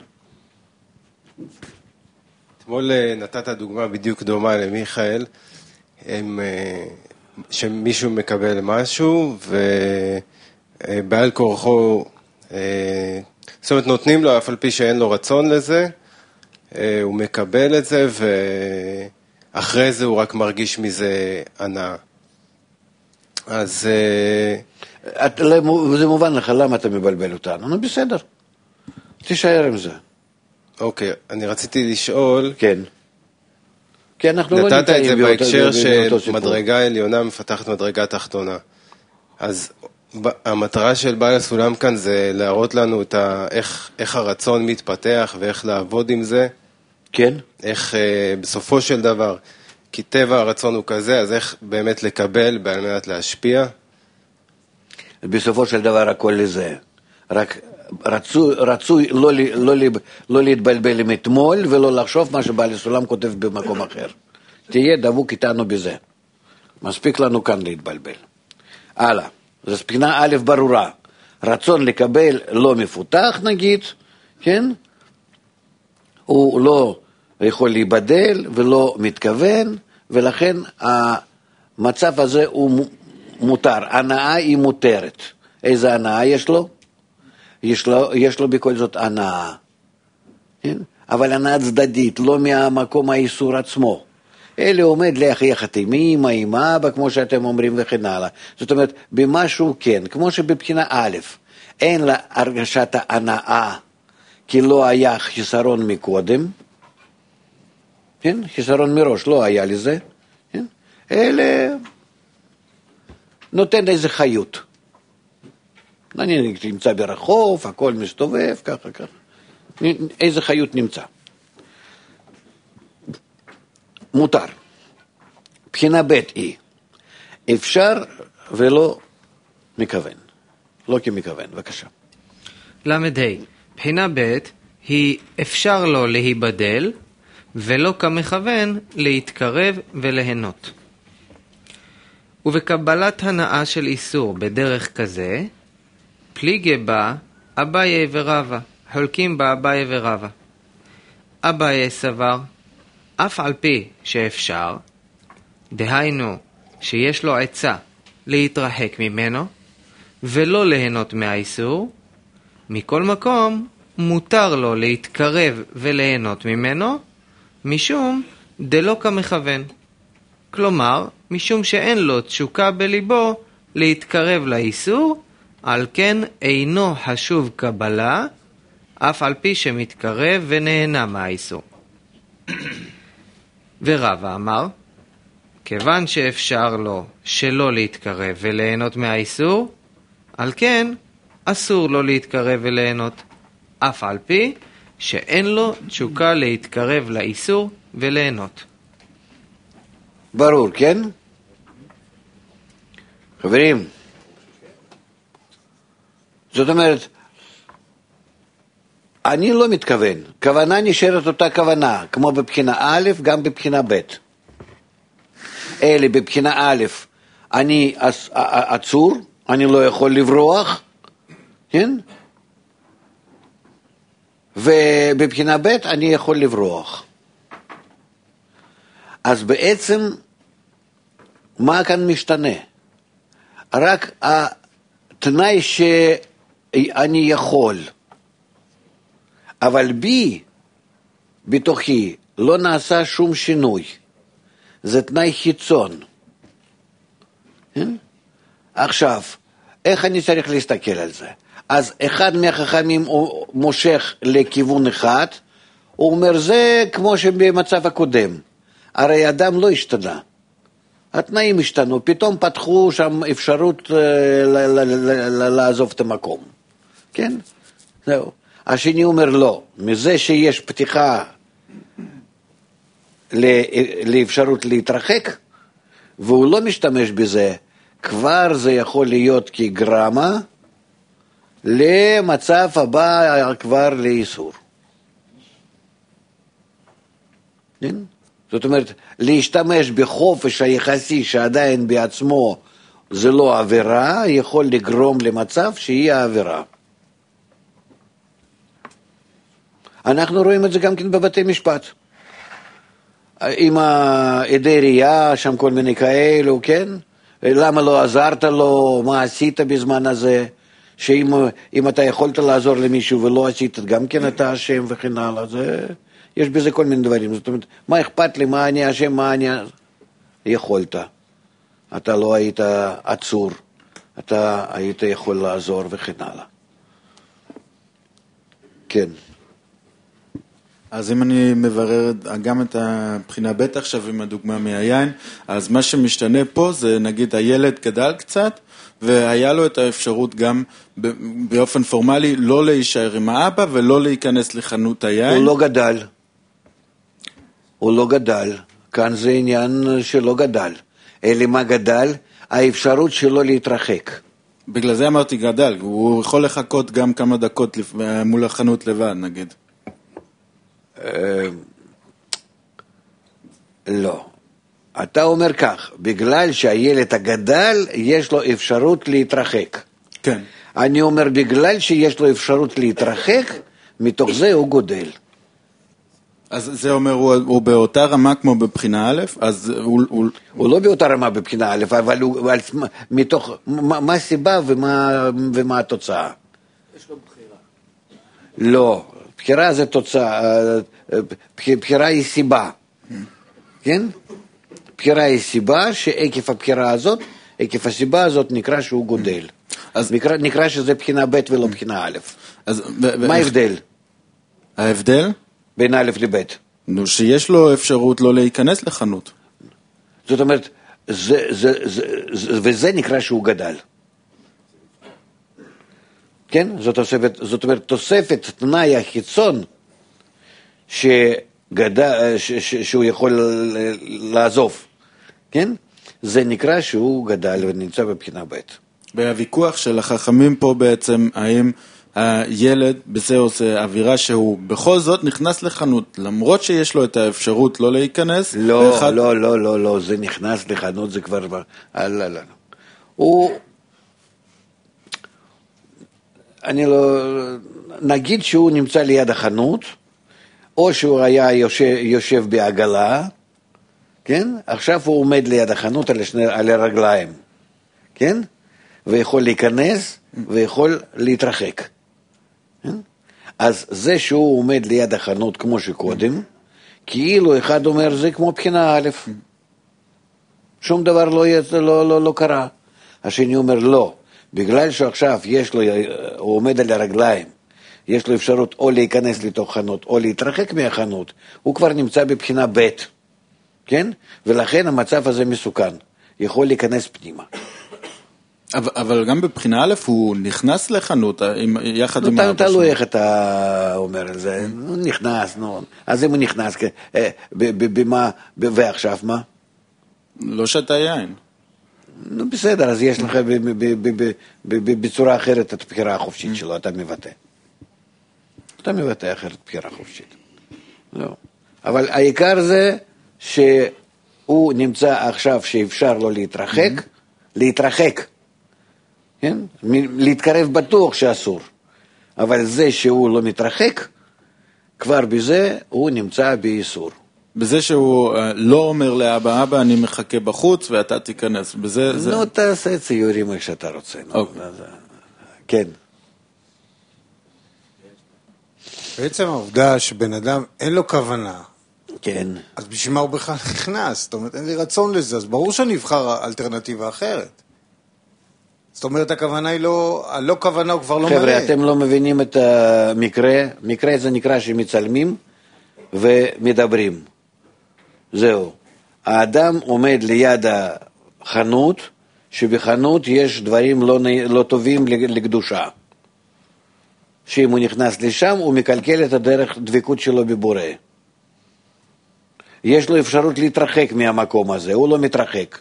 אתמול נתת דוגמה בדיוק דומה למיכאל, שמישהו מקבל משהו, ובעל כורחו, זאת אומרת, נותנים לו, אף על פי שאין לו רצון לזה, הוא מקבל את זה, ואחרי זה הוא רק מרגיש מזה הנאה. אז... זה מובן לך, למה אתה מבלבל אותנו? נו, בסדר. תישאר עם זה. אוקיי, אני רציתי לשאול... כן. כי אנחנו לא נתת את זה בהקשר סיפור. שמדרגה עליונה מפתחת מדרגה תחתונה. אז המטרה של בעל הסולם כאן זה להראות לנו איך הרצון מתפתח ואיך לעבוד עם זה. כן. איך בסופו של דבר, כי טבע הרצון הוא כזה, אז איך באמת לקבל על מנת להשפיע? בסופו של דבר הכל לזה. רק רצוי לא להתבלבל עם אתמול ולא לחשוב מה שבעל הסולם כותב במקום אחר. תהיה דבוק איתנו בזה. מספיק לנו כאן להתבלבל. הלאה. זו בחינה א' ברורה. רצון לקבל לא מפותח נגיד, כן? הוא לא יכול להיבדל ולא מתכוון, ולכן המצב הזה הוא מותר. הנאה היא מותרת. איזה הנאה יש לו? יש לו בכל זאת הנאה. כן? אבל הנאה צדדית, לא מהמקום האיסור עצמו. אלה עומד להכריח עם אמא, עם אבא, כמו שאתם אומרים וכן הלאה. זאת אומרת, במשהו כן, כמו שבבחינה א', אין לה הרגשת ההנאה, כי לא היה חיסרון מקודם, כן? חיסרון מראש, לא היה לזה, כן? אלא נותן איזה חיות. אני נמצא ברחוב, הכל מסתובב, ככה. איזה חיות נמצא. מותר. בחינה ב' היא, אפשר ולא מכוון. לא כמכוון, בבקשה. למד ה' בחינה ב' היא אפשר לו להיבדל, ולא כמכוון להתקרב וליהנות. ובקבלת הנאה של איסור בדרך כזה, פליגי בה אביי ורבא, חולקים בה אביי ורבא. אביי סבר, אף על פי שאפשר, דהיינו שיש לו עצה להתרחק ממנו, ולא ליהנות מהאיסור, מכל מקום מותר לו להתקרב וליהנות ממנו, משום דלא כמכוון. כלומר, משום שאין לו תשוקה בליבו להתקרב לאיסור, על כן אינו חשוב קבלה, אף על פי שמתקרב ונהנה מהאיסור. ורבא אמר, כיוון שאפשר לו שלא להתקרב וליהנות מהאיסור, על כן אסור לו להתקרב וליהנות, אף על פי שאין לו תשוקה להתקרב לאיסור וליהנות. ברור, כן? חברים, זאת אומרת, אני לא מתכוון, כוונה נשארת אותה כוונה, כמו בבחינה א', גם בבחינה ב'. אלה בבחינה א', אני עצור, אני לא יכול לברוח, כן? ובבחינה ב' אני יכול לברוח. אז בעצם, מה כאן משתנה? רק התנאי שאני יכול, אבל בי, בתוכי, לא נעשה שום שינוי. זה תנאי חיצון. עכשיו, איך אני צריך להסתכל על זה? אז אחד מהחכמים מושך לכיוון אחד, הוא אומר, זה כמו שבמצב הקודם. הרי אדם לא השתנה. התנאים השתנו, פתאום פתחו שם אפשרות לעזוב את המקום. כן? זהו. השני אומר לא, מזה שיש פתיחה לאפשרות להתרחק, והוא לא משתמש בזה, כבר זה יכול להיות כגרמה למצב הבא כבר לאיסור. כן? זאת אומרת, להשתמש בחופש היחסי שעדיין בעצמו זה לא עבירה, יכול לגרום למצב שהיא העבירה. אנחנו רואים את זה גם כן בבתי משפט. עם העדי ראייה, שם כל מיני כאלו, כן? למה לא עזרת לו, מה עשית בזמן הזה? שאם אתה יכולת לעזור למישהו ולא עשית, גם כן אתה אשם וכן הלאה, יש בזה כל מיני דברים. זאת אומרת, מה אכפת לי, מה אני אשם, מה אני... יכולת. אתה לא היית עצור, אתה היית יכול לעזור וכן הלאה. כן. אז אם אני מברר גם את הבחינה ב' עכשיו עם הדוגמה מהיין, אז מה שמשתנה פה זה נגיד הילד גדל קצת, והיה לו את האפשרות גם באופן פורמלי לא להישאר עם האבא ולא להיכנס לחנות היין. הוא לא גדל. הוא לא גדל. כאן זה עניין שלא גדל. אלא מה גדל? האפשרות שלו להתרחק. בגלל זה אמרתי גדל. הוא יכול לחכות גם כמה דקות מול החנות לבד, נגיד. לא. אתה אומר כך, בגלל שהילד הגדל יש לו אפשרות להתרחק. כן. אני אומר, בגלל שיש לו אפשרות להתרחק, מתוך זה הוא גודל. אז זה אומר, הוא באותה רמה כמו בבחינה א', אז הוא לא באותה רמה בבחינה א', אבל הוא מתוך, מה הסיבה ומה התוצאה? יש לו בחירה. לא, בחירה זה תוצאה, בחירה היא סיבה. כן? בחירה היא סיבה שעקב הבחירה הזאת, עקב הסיבה הזאת נקרא שהוא גודל. אז נקרא שזה בחינה ב' ולא בחינה א'. מה ההבדל? ההבדל? בין א' לב'. שיש לו אפשרות לא להיכנס לחנות. זאת אומרת, וזה נקרא שהוא גדל. כן? זאת אומרת, תוספת תנאי החיצון שהוא יכול לעזוב. כן? זה נקרא שהוא גדל ונמצא בבחינה ב'. והוויכוח של החכמים פה בעצם, האם הילד בזה עושה אווירה שהוא בכל זאת נכנס לחנות, למרות שיש לו את האפשרות לא להיכנס? לא, זה נכנס לחנות, זה כבר... לא. נגיד שהוא נמצא ליד החנות, או שהוא היה יושב בעגלה, כן? עכשיו הוא עומד ליד החנות על הרגליים, כן? ויכול להיכנס ויכול להתרחק. אז זה שהוא עומד ליד החנות כמו שקודם, כאילו אחד אומר זה כמו בחינה א', שום דבר לא קרה. השני אומר לא, בגלל שעכשיו הוא עומד על הרגליים, יש לו אפשרות או להיכנס לתוך חנות או להתרחק מהחנות, הוא כבר נמצא בבחינה ב', כן? ולכן המצב הזה מסוכן, יכול להיכנס פנימה. אבל גם בבחינה א' הוא נכנס לחנות יחד עם... תלוי איך אתה אומר על זה, הוא נכנס, אז אם הוא נכנס, ועכשיו מה? לא שתה יין. בסדר, אז יש לך בצורה אחרת את הבחירה החופשית שלו, אתה מבטא. אתה מבטא אחרת בחירה חופשית. לא. אבל העיקר זה שהוא נמצא עכשיו שאפשר לו להתרחק. כן? להתקרב בטוח שאסור. אבל זה שהוא לא מתרחק, כבר בזה הוא נמצא באיסור. בזה שהוא לא אומר לאבא, אבא אני מחכה בחוץ ואתה תיכנס. בזה נו, תעשה ציורים איך שאתה רוצה. כן. בעצם העובדה שבן אדם אין לו כוונה, כן. אז בשביל מה הוא בכלל נכנס? זאת אומרת, אין לי רצון לזה, אז ברור שאני אבחר אלטרנטיבה אחרת. זאת אומרת, הכוונה היא לא כוונה, הוא כבר לא מלא. חבר'ה, אתם לא מבינים את המקרה. מקרה זה נקרא שמצלמים ומדברים. זהו. האדם עומד ליד החנות, שבחנות יש דברים לא טובים לקדושה. שאם הוא נכנס לשם, הוא מקלקל את הדרך דבקות שלו בבורא. יש לו אפשרות להתרחק מהמקום הזה, הוא לא מתרחק.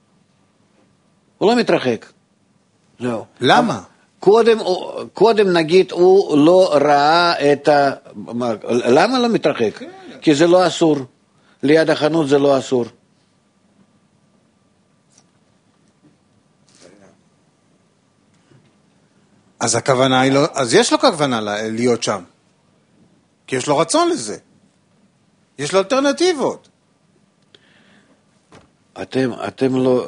זהו. למה? קודם נגיד הוא לא ראה את למה לא מתרחק? כי זה לא אסור. ליד החנות זה לא אסור. אז הכוונה היא לא... אז יש לו כוונה להיות שם. כי יש לו רצון לזה. יש לו אלטרנטיבות. אתם לא...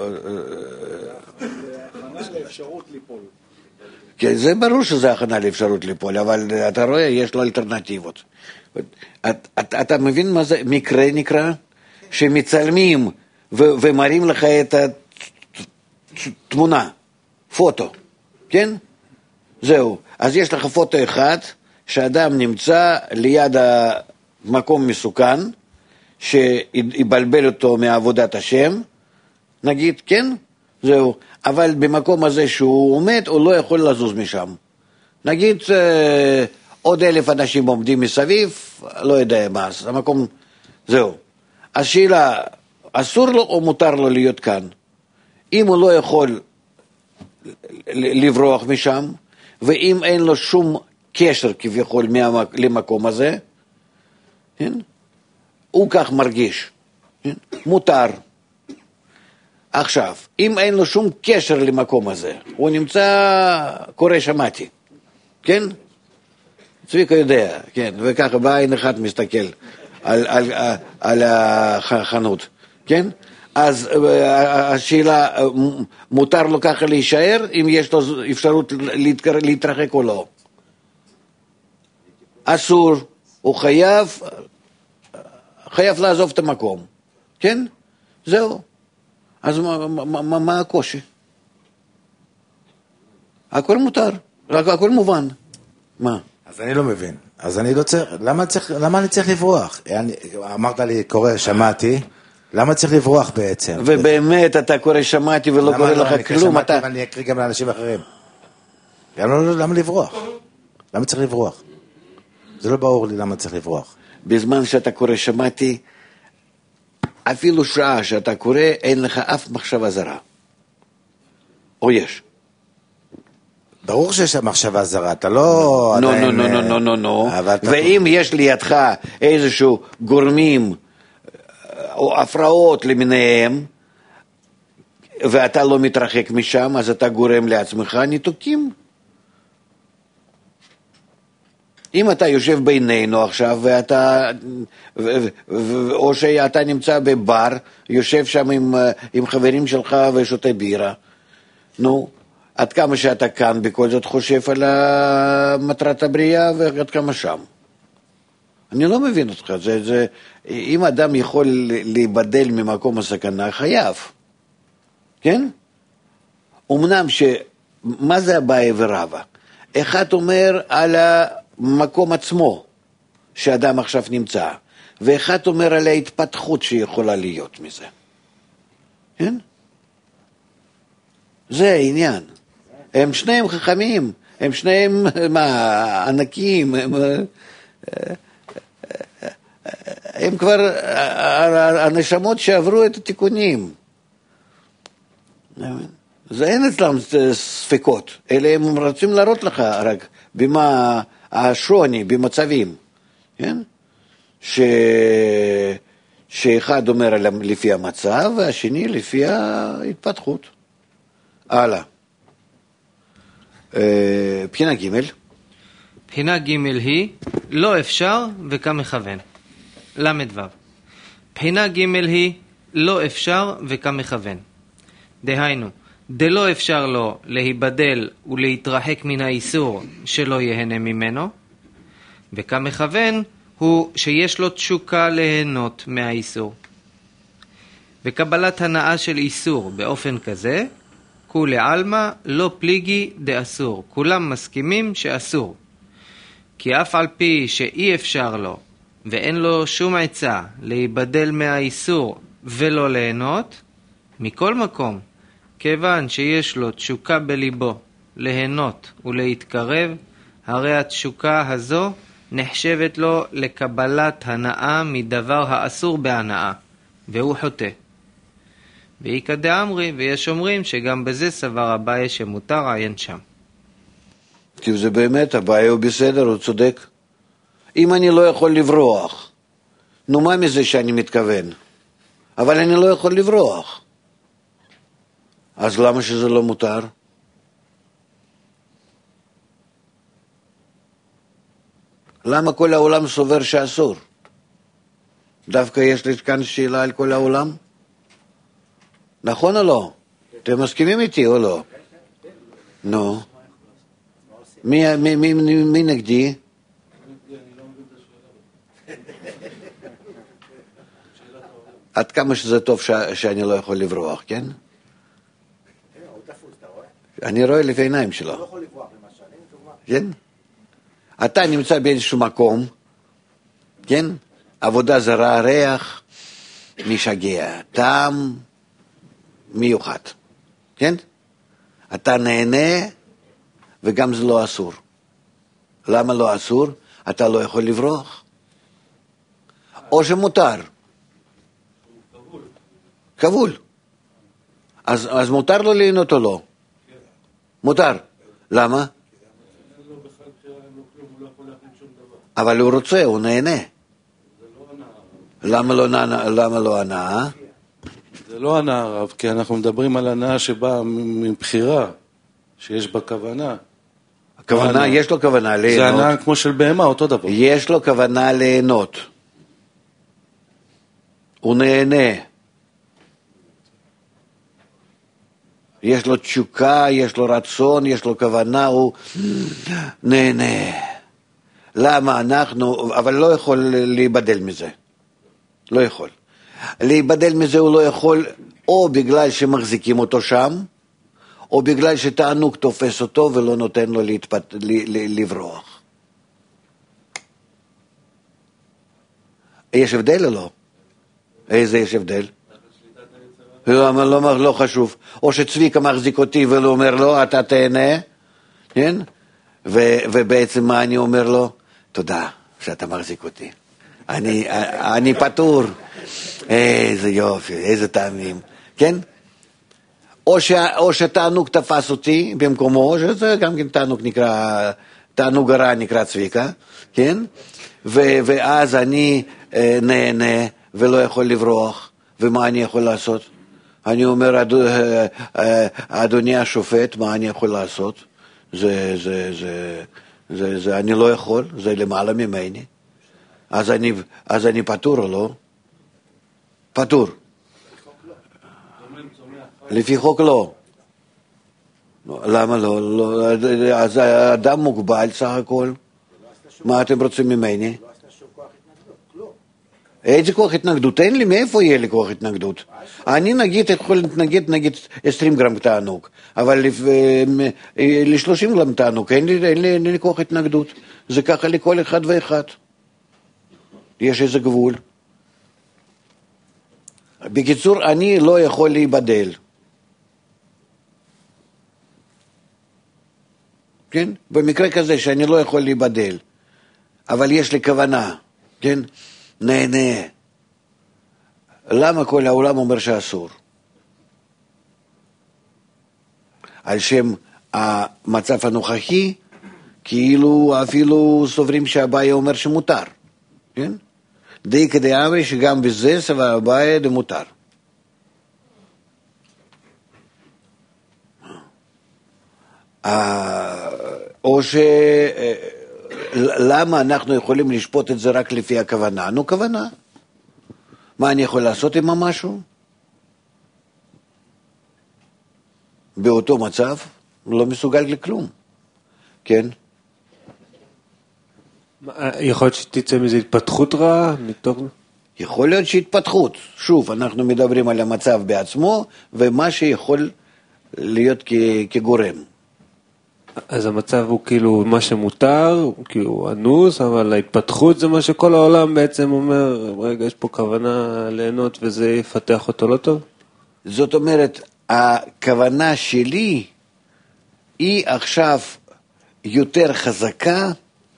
כן, זה ברור שזה הכנה לאפשרות ליפול, אבל אתה רואה, יש לו אלטרנטיבות. אתה מבין מה זה מקרה נקרא? שמצלמים ומראים לך את התמונה, פוטו, כן? זהו. אז יש לך פוטו אחד, שאדם נמצא ליד המקום מסוכן, שיבלבל אותו מעבודת השם, נגיד, כן? זהו. אבל במקום הזה שהוא עומד, הוא לא יכול לזוז משם. נגיד, עוד 1,000 אנשים עומדים מסביב, לא יודע מה, המקום, זהו. השאלה, אסור לו או מותר לו להיות כאן? אם הוא לא יכול לברוח משם, ואם אין לו שום קשר כביכול למקום הזה, כן? הוא כך מרגיש, כן? מותר. עכשיו, אם אין לו שום קשר למקום הזה, הוא נמצא קורא שמעתי, כן? צביקה יודע, כן, וככה בעין אחת מסתכל על החנות, כן? אז השאלה, מותר לו ככה להישאר, אם יש לו אפשרות להתרחק או לא? אסור, הוא חייב לעזוב את המקום, כן? זהו. אז מה הקושי? הכל מותר, הכל מובן. מה? אז אני לא מבין. אז אני לא צריך, למה אני צריך לברוח? אמרת לי, קורא, שמעתי, למה צריך לברוח בעצם? ובאמת אתה קורא שמעתי ולא קורא לך כלום. שמעתי ואני אקריא גם לאנשים אחרים. למה לברוח? למה צריך לברוח? זה לא ברור לי למה צריך לברוח. בזמן שאתה קורא שמעתי, אפילו שעה שאתה קורא, אין לך אף מחשבה זרה. או יש? ברור שיש מחשבה זרה, אתה לא... לא. ואם יש לידך איזשהו גורמים או הפרעות למיניהם, ואתה לא מתרחק משם, אז אתה גורם לעצמך ניתוקים. אם אתה יושב בינינו עכשיו, או שאתה נמצא בבר, יושב שם עם חברים שלך ושותה בירה, עד כמה שאתה כאן בכל זאת חושב על מטרת הבריאה ועד כמה שם. אני לא מבין אותך, אם אדם יכול להיבדל ממקום הסכנה, חייב, כן? אמנם מה זה הבעיה ורבה? אחד אומר על המקום עצמו שאדם עכשיו נמצא, ואחד אומר על ההתפתחות שיכולה להיות מזה. כן? זה העניין. הם שניהם חכמים, הם שניהם ענקים, הם כבר הנשמות שעברו את התיקונים. זה אין אצלם ספקות, אלא הם רוצים להראות לך רק במה השוני במצבים, כן? שאחד אומר לפי המצב והשני לפי ההתפתחות. הלאה. בחינה ג' בחינה ג' היא לא אפשר וכמכוון. למדו. בחינה ג' היא לא אפשר וכמכוון. דהיינו, דלא אפשר לו להיבדל ולהתרחק מן האיסור שלא יהנה ממנו, וכמכוון הוא שיש לו תשוקה ליהנות מהאיסור. וקבלת הנאה של איסור באופן כזה, כולי עלמא לא פליגי דאסור. כולם מסכימים שאסור. כי אף על פי שאי אפשר לו, ואין לו שום עצה להיבדל מהאיסור ולא ליהנות, מכל מקום, כיוון שיש לו תשוקה בליבו ליהנות ולהתקרב, הרי התשוקה הזו נחשבת לו לקבלת הנאה מדבר האסור בהנאה, והוא חוטא. ואיקא דאמרי, ויש אומרים שגם בזה סבר אביי שמותר עיין שם. כי זה באמת, אביי הוא בסדר, הוא צודק. אם אני לא יכול לברוח, מה מזה שאני מתכוון? אבל אני לא יכול לברוח. אז למה שזה לא מותר? למה כל העולם סובר שאסור? דווקא יש לי כאן שאלה על כל העולם? נכון או לא? אתם מסכימים איתי או לא? נו. מי נגדי? עד כמה שזה טוב שאני לא יכול לברוח, כן? אני רואה לפי העיניים שלו. כן? אתה נמצא באיזשהו מקום, כן? עבודה זרה, ריח, משגע, טעם מיוחד, כן? אתה נהנה וגם זה לא אסור. למה לא אסור? אתה לא יכול לברוח. או שמותר. כבול. אז מותר לו ליהנות או לא? מותר. למה? אבל הוא רוצה, הוא נהנה. למה לא הנאה? זה לא הנאה, רב, כי אנחנו מדברים על הנאה שבאה מבחירה, שיש בה כוונה. הכוונה, יש לו כוונה ליהנות. זה הנאה כמו של בהמה, אותו דבר. יש לו כוונה ליהנות. הוא נהנה. יש לו תשוקה, יש לו רצון, יש לו כוונה, הוא נהנה. למה אנחנו, אבל לא יכול להיבדל מזה. לא יכול. להיבדל מזה הוא לא יכול, או בגלל שמחזיקים אותו שם, או בגלל שתענוג תופס אותו ולא נותן לו לברוח. יש הבדל או לא? איזה יש הבדל? לא חשוב. או שצביקה מחזיק אותי ולא אומר לו, אתה תהנה, כן? ובעצם מה אני אומר לו? תודה שאתה מחזיק אותי. אני פטור. איזה יופי, איזה טעמים, כן? או שתענוג תפס אותי במקומו, שזה גם כן תענוג נקרא, תענוג הרע נקרא צביקה, כן? ואז אני נהנה ולא יכול לברוח, ומה אני יכול לעשות? אני אומר, אדוני השופט, מה אני יכול לעשות? אני לא יכול, זה למעלה ממני. אז אני פטור או לא? פטור. לפי חוק לא. למה לא? אז האדם מוגבל סך הכל. מה אתם רוצים ממני? איזה כוח התנגדות? אין לי, מאיפה יהיה לי כוח התנגדות? אני נגיד יכול להתנגד נגיד 20 גרם תענוג, אבל ל-30 גרם תענוג אין לי כוח התנגדות. זה ככה לכל אחד ואחד. יש איזה גבול. בקיצור, אני לא יכול להיבדל. כן? במקרה כזה שאני לא יכול להיבדל, אבל יש לי כוונה, כן? נהנה. למה כל העולם אומר שאסור? על שם המצב הנוכחי, כאילו אפילו סוברים שהבעיה אומר שמותר, כן? די כדי אמרי שגם בזה סבא הבעיה דמותר. או למה אנחנו יכולים לשפוט את זה רק לפי הכוונה? נו, כוונה. מה אני יכול לעשות עם משהו? באותו מצב לא מסוגל לכלום. כן? יכול להיות שתצא מזה התפתחות רעה? יכול להיות שהתפתחות. שוב, אנחנו מדברים על המצב בעצמו, ומה שיכול להיות כגורם. אז המצב הוא כאילו מה שמותר, הוא כאילו אנוס, אבל ההתפתחות זה מה שכל העולם בעצם אומר, רגע, יש פה כוונה ליהנות וזה יפתח אותו לא טוב? זאת אומרת, הכוונה שלי היא עכשיו יותר חזקה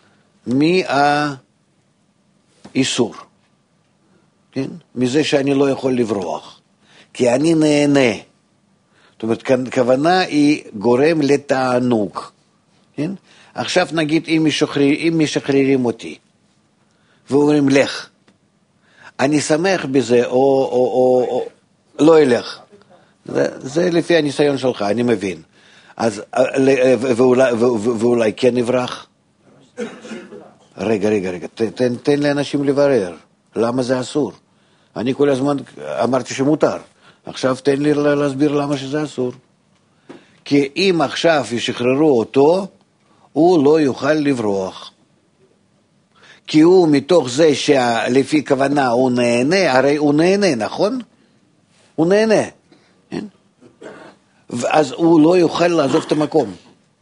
מהאיסור. כן? מזה שאני לא יכול לברוח. כי אני נהנה. זאת אומרת, כוונה היא גורם לתענוג. כן? עכשיו נגיד, אם משחררים אותי, ואומרים לך, אני שמח בזה, או לא אלך. זה לפי הניסיון שלך, אני מבין. אז, ואולי כן נברח? רגע, תן לאנשים לברר. למה זה אסור? אני כל הזמן אמרתי שמותר. עכשיו תן לי להסביר למה שזה אסור. כי אם עכשיו ישחררו אותו, הוא לא יוכל לברוח. כי הוא מתוך זה שלפי כוונה הוא נהנה, הרי הוא נהנה, נכון? הוא נהנה. כן? ואז הוא לא יוכל לעזוב את המקום.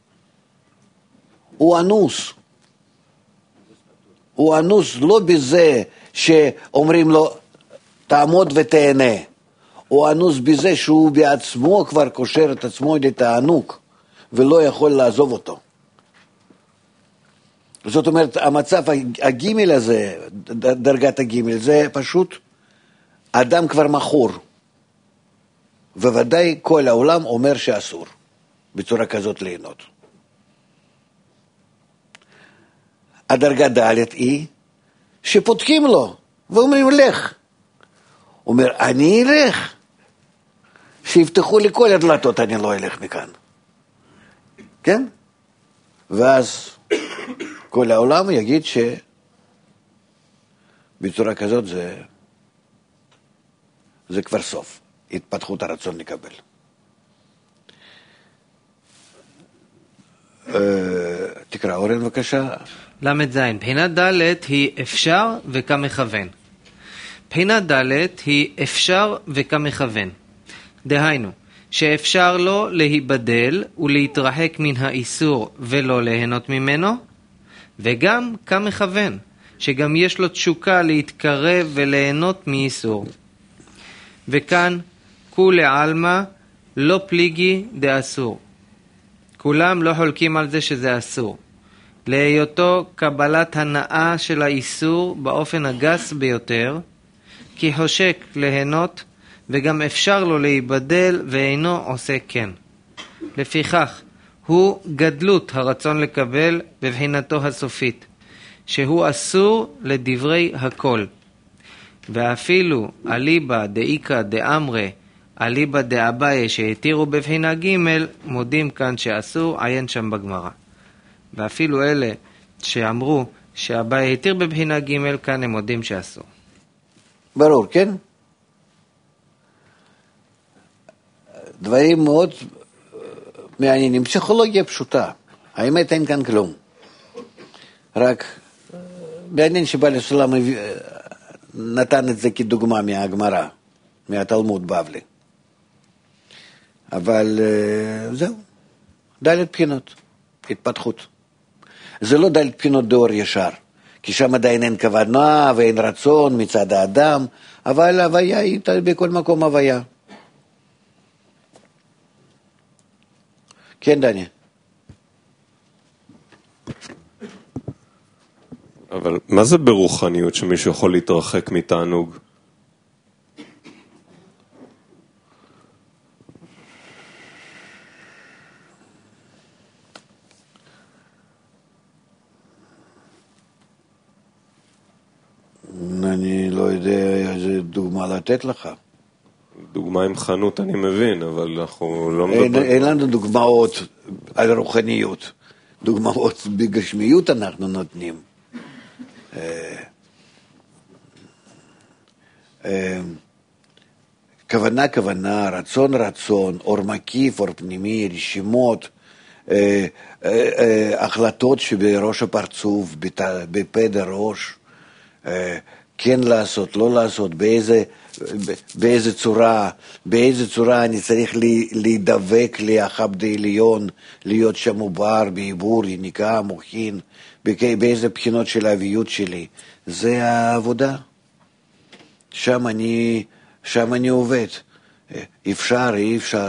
הוא אנוס. הוא אנוס לא בזה שאומרים לו, תעמוד ותהנה. הוא אנוס בזה שהוא בעצמו כבר קושר את עצמו לתענוג, ולא יכול לעזוב אותו. זאת אומרת, המצב הגימל הזה, דרגת הגימל, זה פשוט אדם כבר מכור. וודאי כל העולם אומר שאסור, בצורה כזאת ליהנות. הדרגה ד' היא שפותחים לו, ואומרים לך. הוא אומר, אני אלך. שיפתחו לי כל הדלתות, אני לא אלך מכאן. כן? ואז כל העולם יגיד שבצורה כזאת זה כבר סוף. התפתחות הרצון לקבל. תקרא אורן בבקשה. למד זין, בחינת ד' היא אפשר וכמכוון. בחינת ד' היא אפשר וכמכוון. דהיינו, שאפשר לו להיבדל ולהתרחק מן האיסור ולא ליהנות ממנו, וגם כמכוון, שגם יש לו תשוקה להתקרב וליהנות מאיסור. וכאן, כולי עלמא לא פליגי דאסור. כולם לא חולקים על זה שזה אסור. להיותו קבלת הנאה של האיסור באופן הגס ביותר, כי חושק ליהנות וגם אפשר לו להיבדל ואינו עושה כן. לפיכך, הוא גדלות הרצון לקבל בבחינתו הסופית, שהוא אסור לדברי הכל. ואפילו אליבא דאיקא דאמרי, אליבא דאביי שהתירו בבחינה ג' מודים כאן שאסור, עיין שם בגמרא. ואפילו אלה שאמרו שאביי התיר בבחינה ג' כאן הם מודים שאסור. ברור, כן? דברים מאוד מעניינים. פסיכולוגיה פשוטה. האמת אין כאן כלום. רק מעניין שבעל הסולם נתן את זה כדוגמה מהגמרא, מהתלמוד בבלי. אבל זהו, דלת בחינות, התפתחות. זה לא דלת בחינות דאור ישר, כי שם עדיין אין כוונה ואין רצון מצד האדם, אבל הוויה היא בכל מקום הוויה. כן, דני. אבל מה זה ברוחניות שמישהו יכול להתרחק מתענוג? אני לא יודע איזה דוגמה לתת לך. דוגמה עם חנות אני מבין, אבל אנחנו לא מדברים. אין לנו דוגמאות על רוחניות. דוגמאות בגשמיות אנחנו נותנים. כוונה, רצון, אור מקיף, אור פנימי, רשימות, החלטות שבראש הפרצוף, בפה דראש, כן לעשות, לא לעשות, באיזה צורה אני צריך להידבק לאחב עליון, להיות שם עובר, בעיבור, יניקה, מוכין, באיזה בחינות של האביות שלי. זה העבודה. שם אני עובד. אפשר, אי אפשר.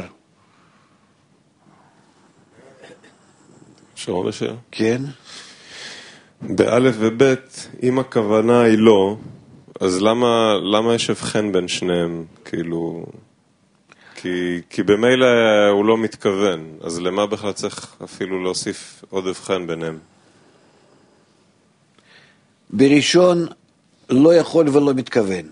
אפשר לשאלה? כן. באלף ובית, אם הכוונה היא לא, אז למה יש הבחן בין שניהם? כאילו, כי במילא הוא לא מתכוון, אז למה בכלל צריך אפילו להוסיף עוד הבחן ביניהם? בראשון לא יכול ולא מתכוון.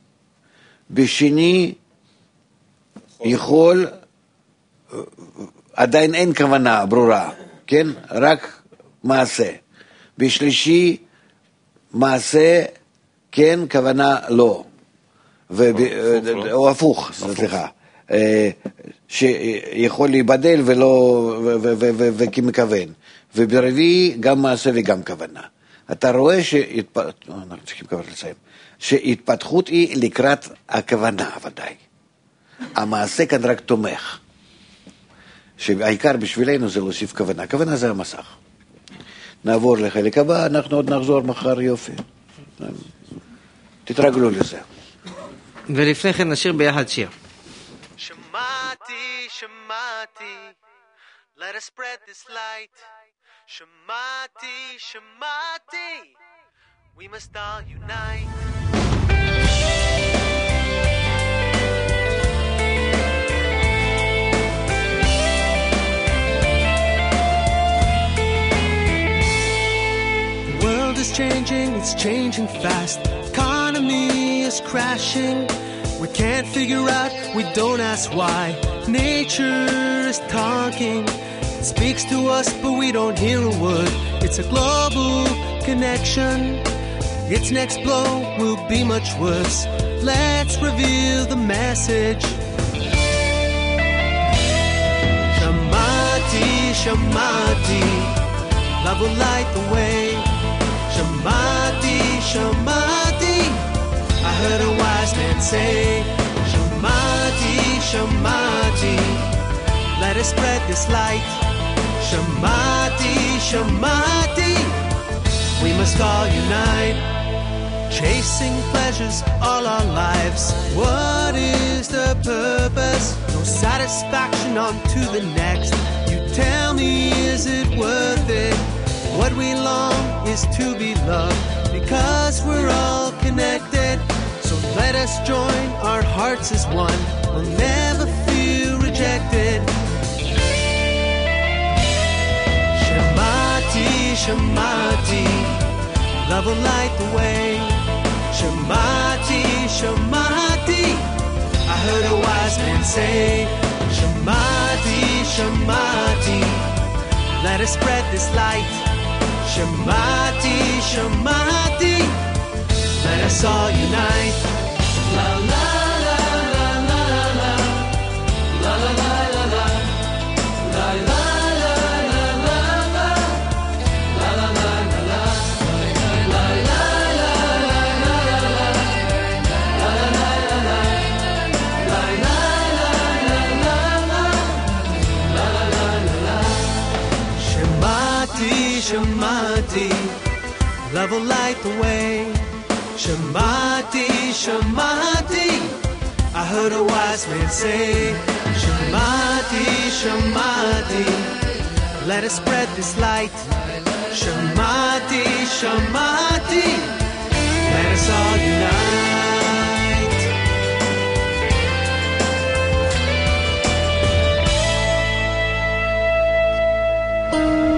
בשני יכול, עדיין אין כוונה ברורה, כן? רק מעשה. בשלישי מעשה, כן, כוונה לא. או הפוך, סליחה. שיכול להיבדל וכמכוון. וברביעי גם מעשה וגם כוונה. אתה רואה שהתפתחות היא לקראת הכוונה ודאי. המעשה כאן רק תומך. שהעיקר בשבילנו זה להוסיף כוונה. כוונה זה המסך. נעבור לחלק הבא, אנחנו עוד נחזור מחר, יופי. תתרגלו לזה. ולפני כן נשיר ביחד שיר. שמעתי, שמעתי, let us spread this light. שמעתי, שמעתי, we must all unite. The world is changing, it's changing fast. Economy is crashing. We can't figure out, we don't ask why. Nature is talking. It speaks to us, but we don't hear a word. It's a global connection. Its next blow will be much worse. Let's reveal the message. Shamati, Shamati, love will light the way. Shamati, Shamati, I heard a wise man say. Shamati, Shamati, let us spread this light. Shamati, Shamati, we must all unite. chasing pleasures all our lives. What is the purpose? No satisfaction on to the next. You tell me, is it worth it? What we long is to be loved, because we're all connected. So let us join our hearts as one. We'll never feel rejected. Shamati, Shamati, love will light the way. Shamati, Shamati, I heard a wise man say. Shamati, Shamati, let us spread this light. Shamati, Shamati, let us all unite. La la la la la la, la la la la la, la la la la la, la la la la la, la la la la la, la la la la la, la la la la la. Shamati, Shamati, love will light the way. Shamati, Shamati, I heard a wise man say. Shamati, Shamati, let us spread this light. Shamati, Shamati, let us all unite.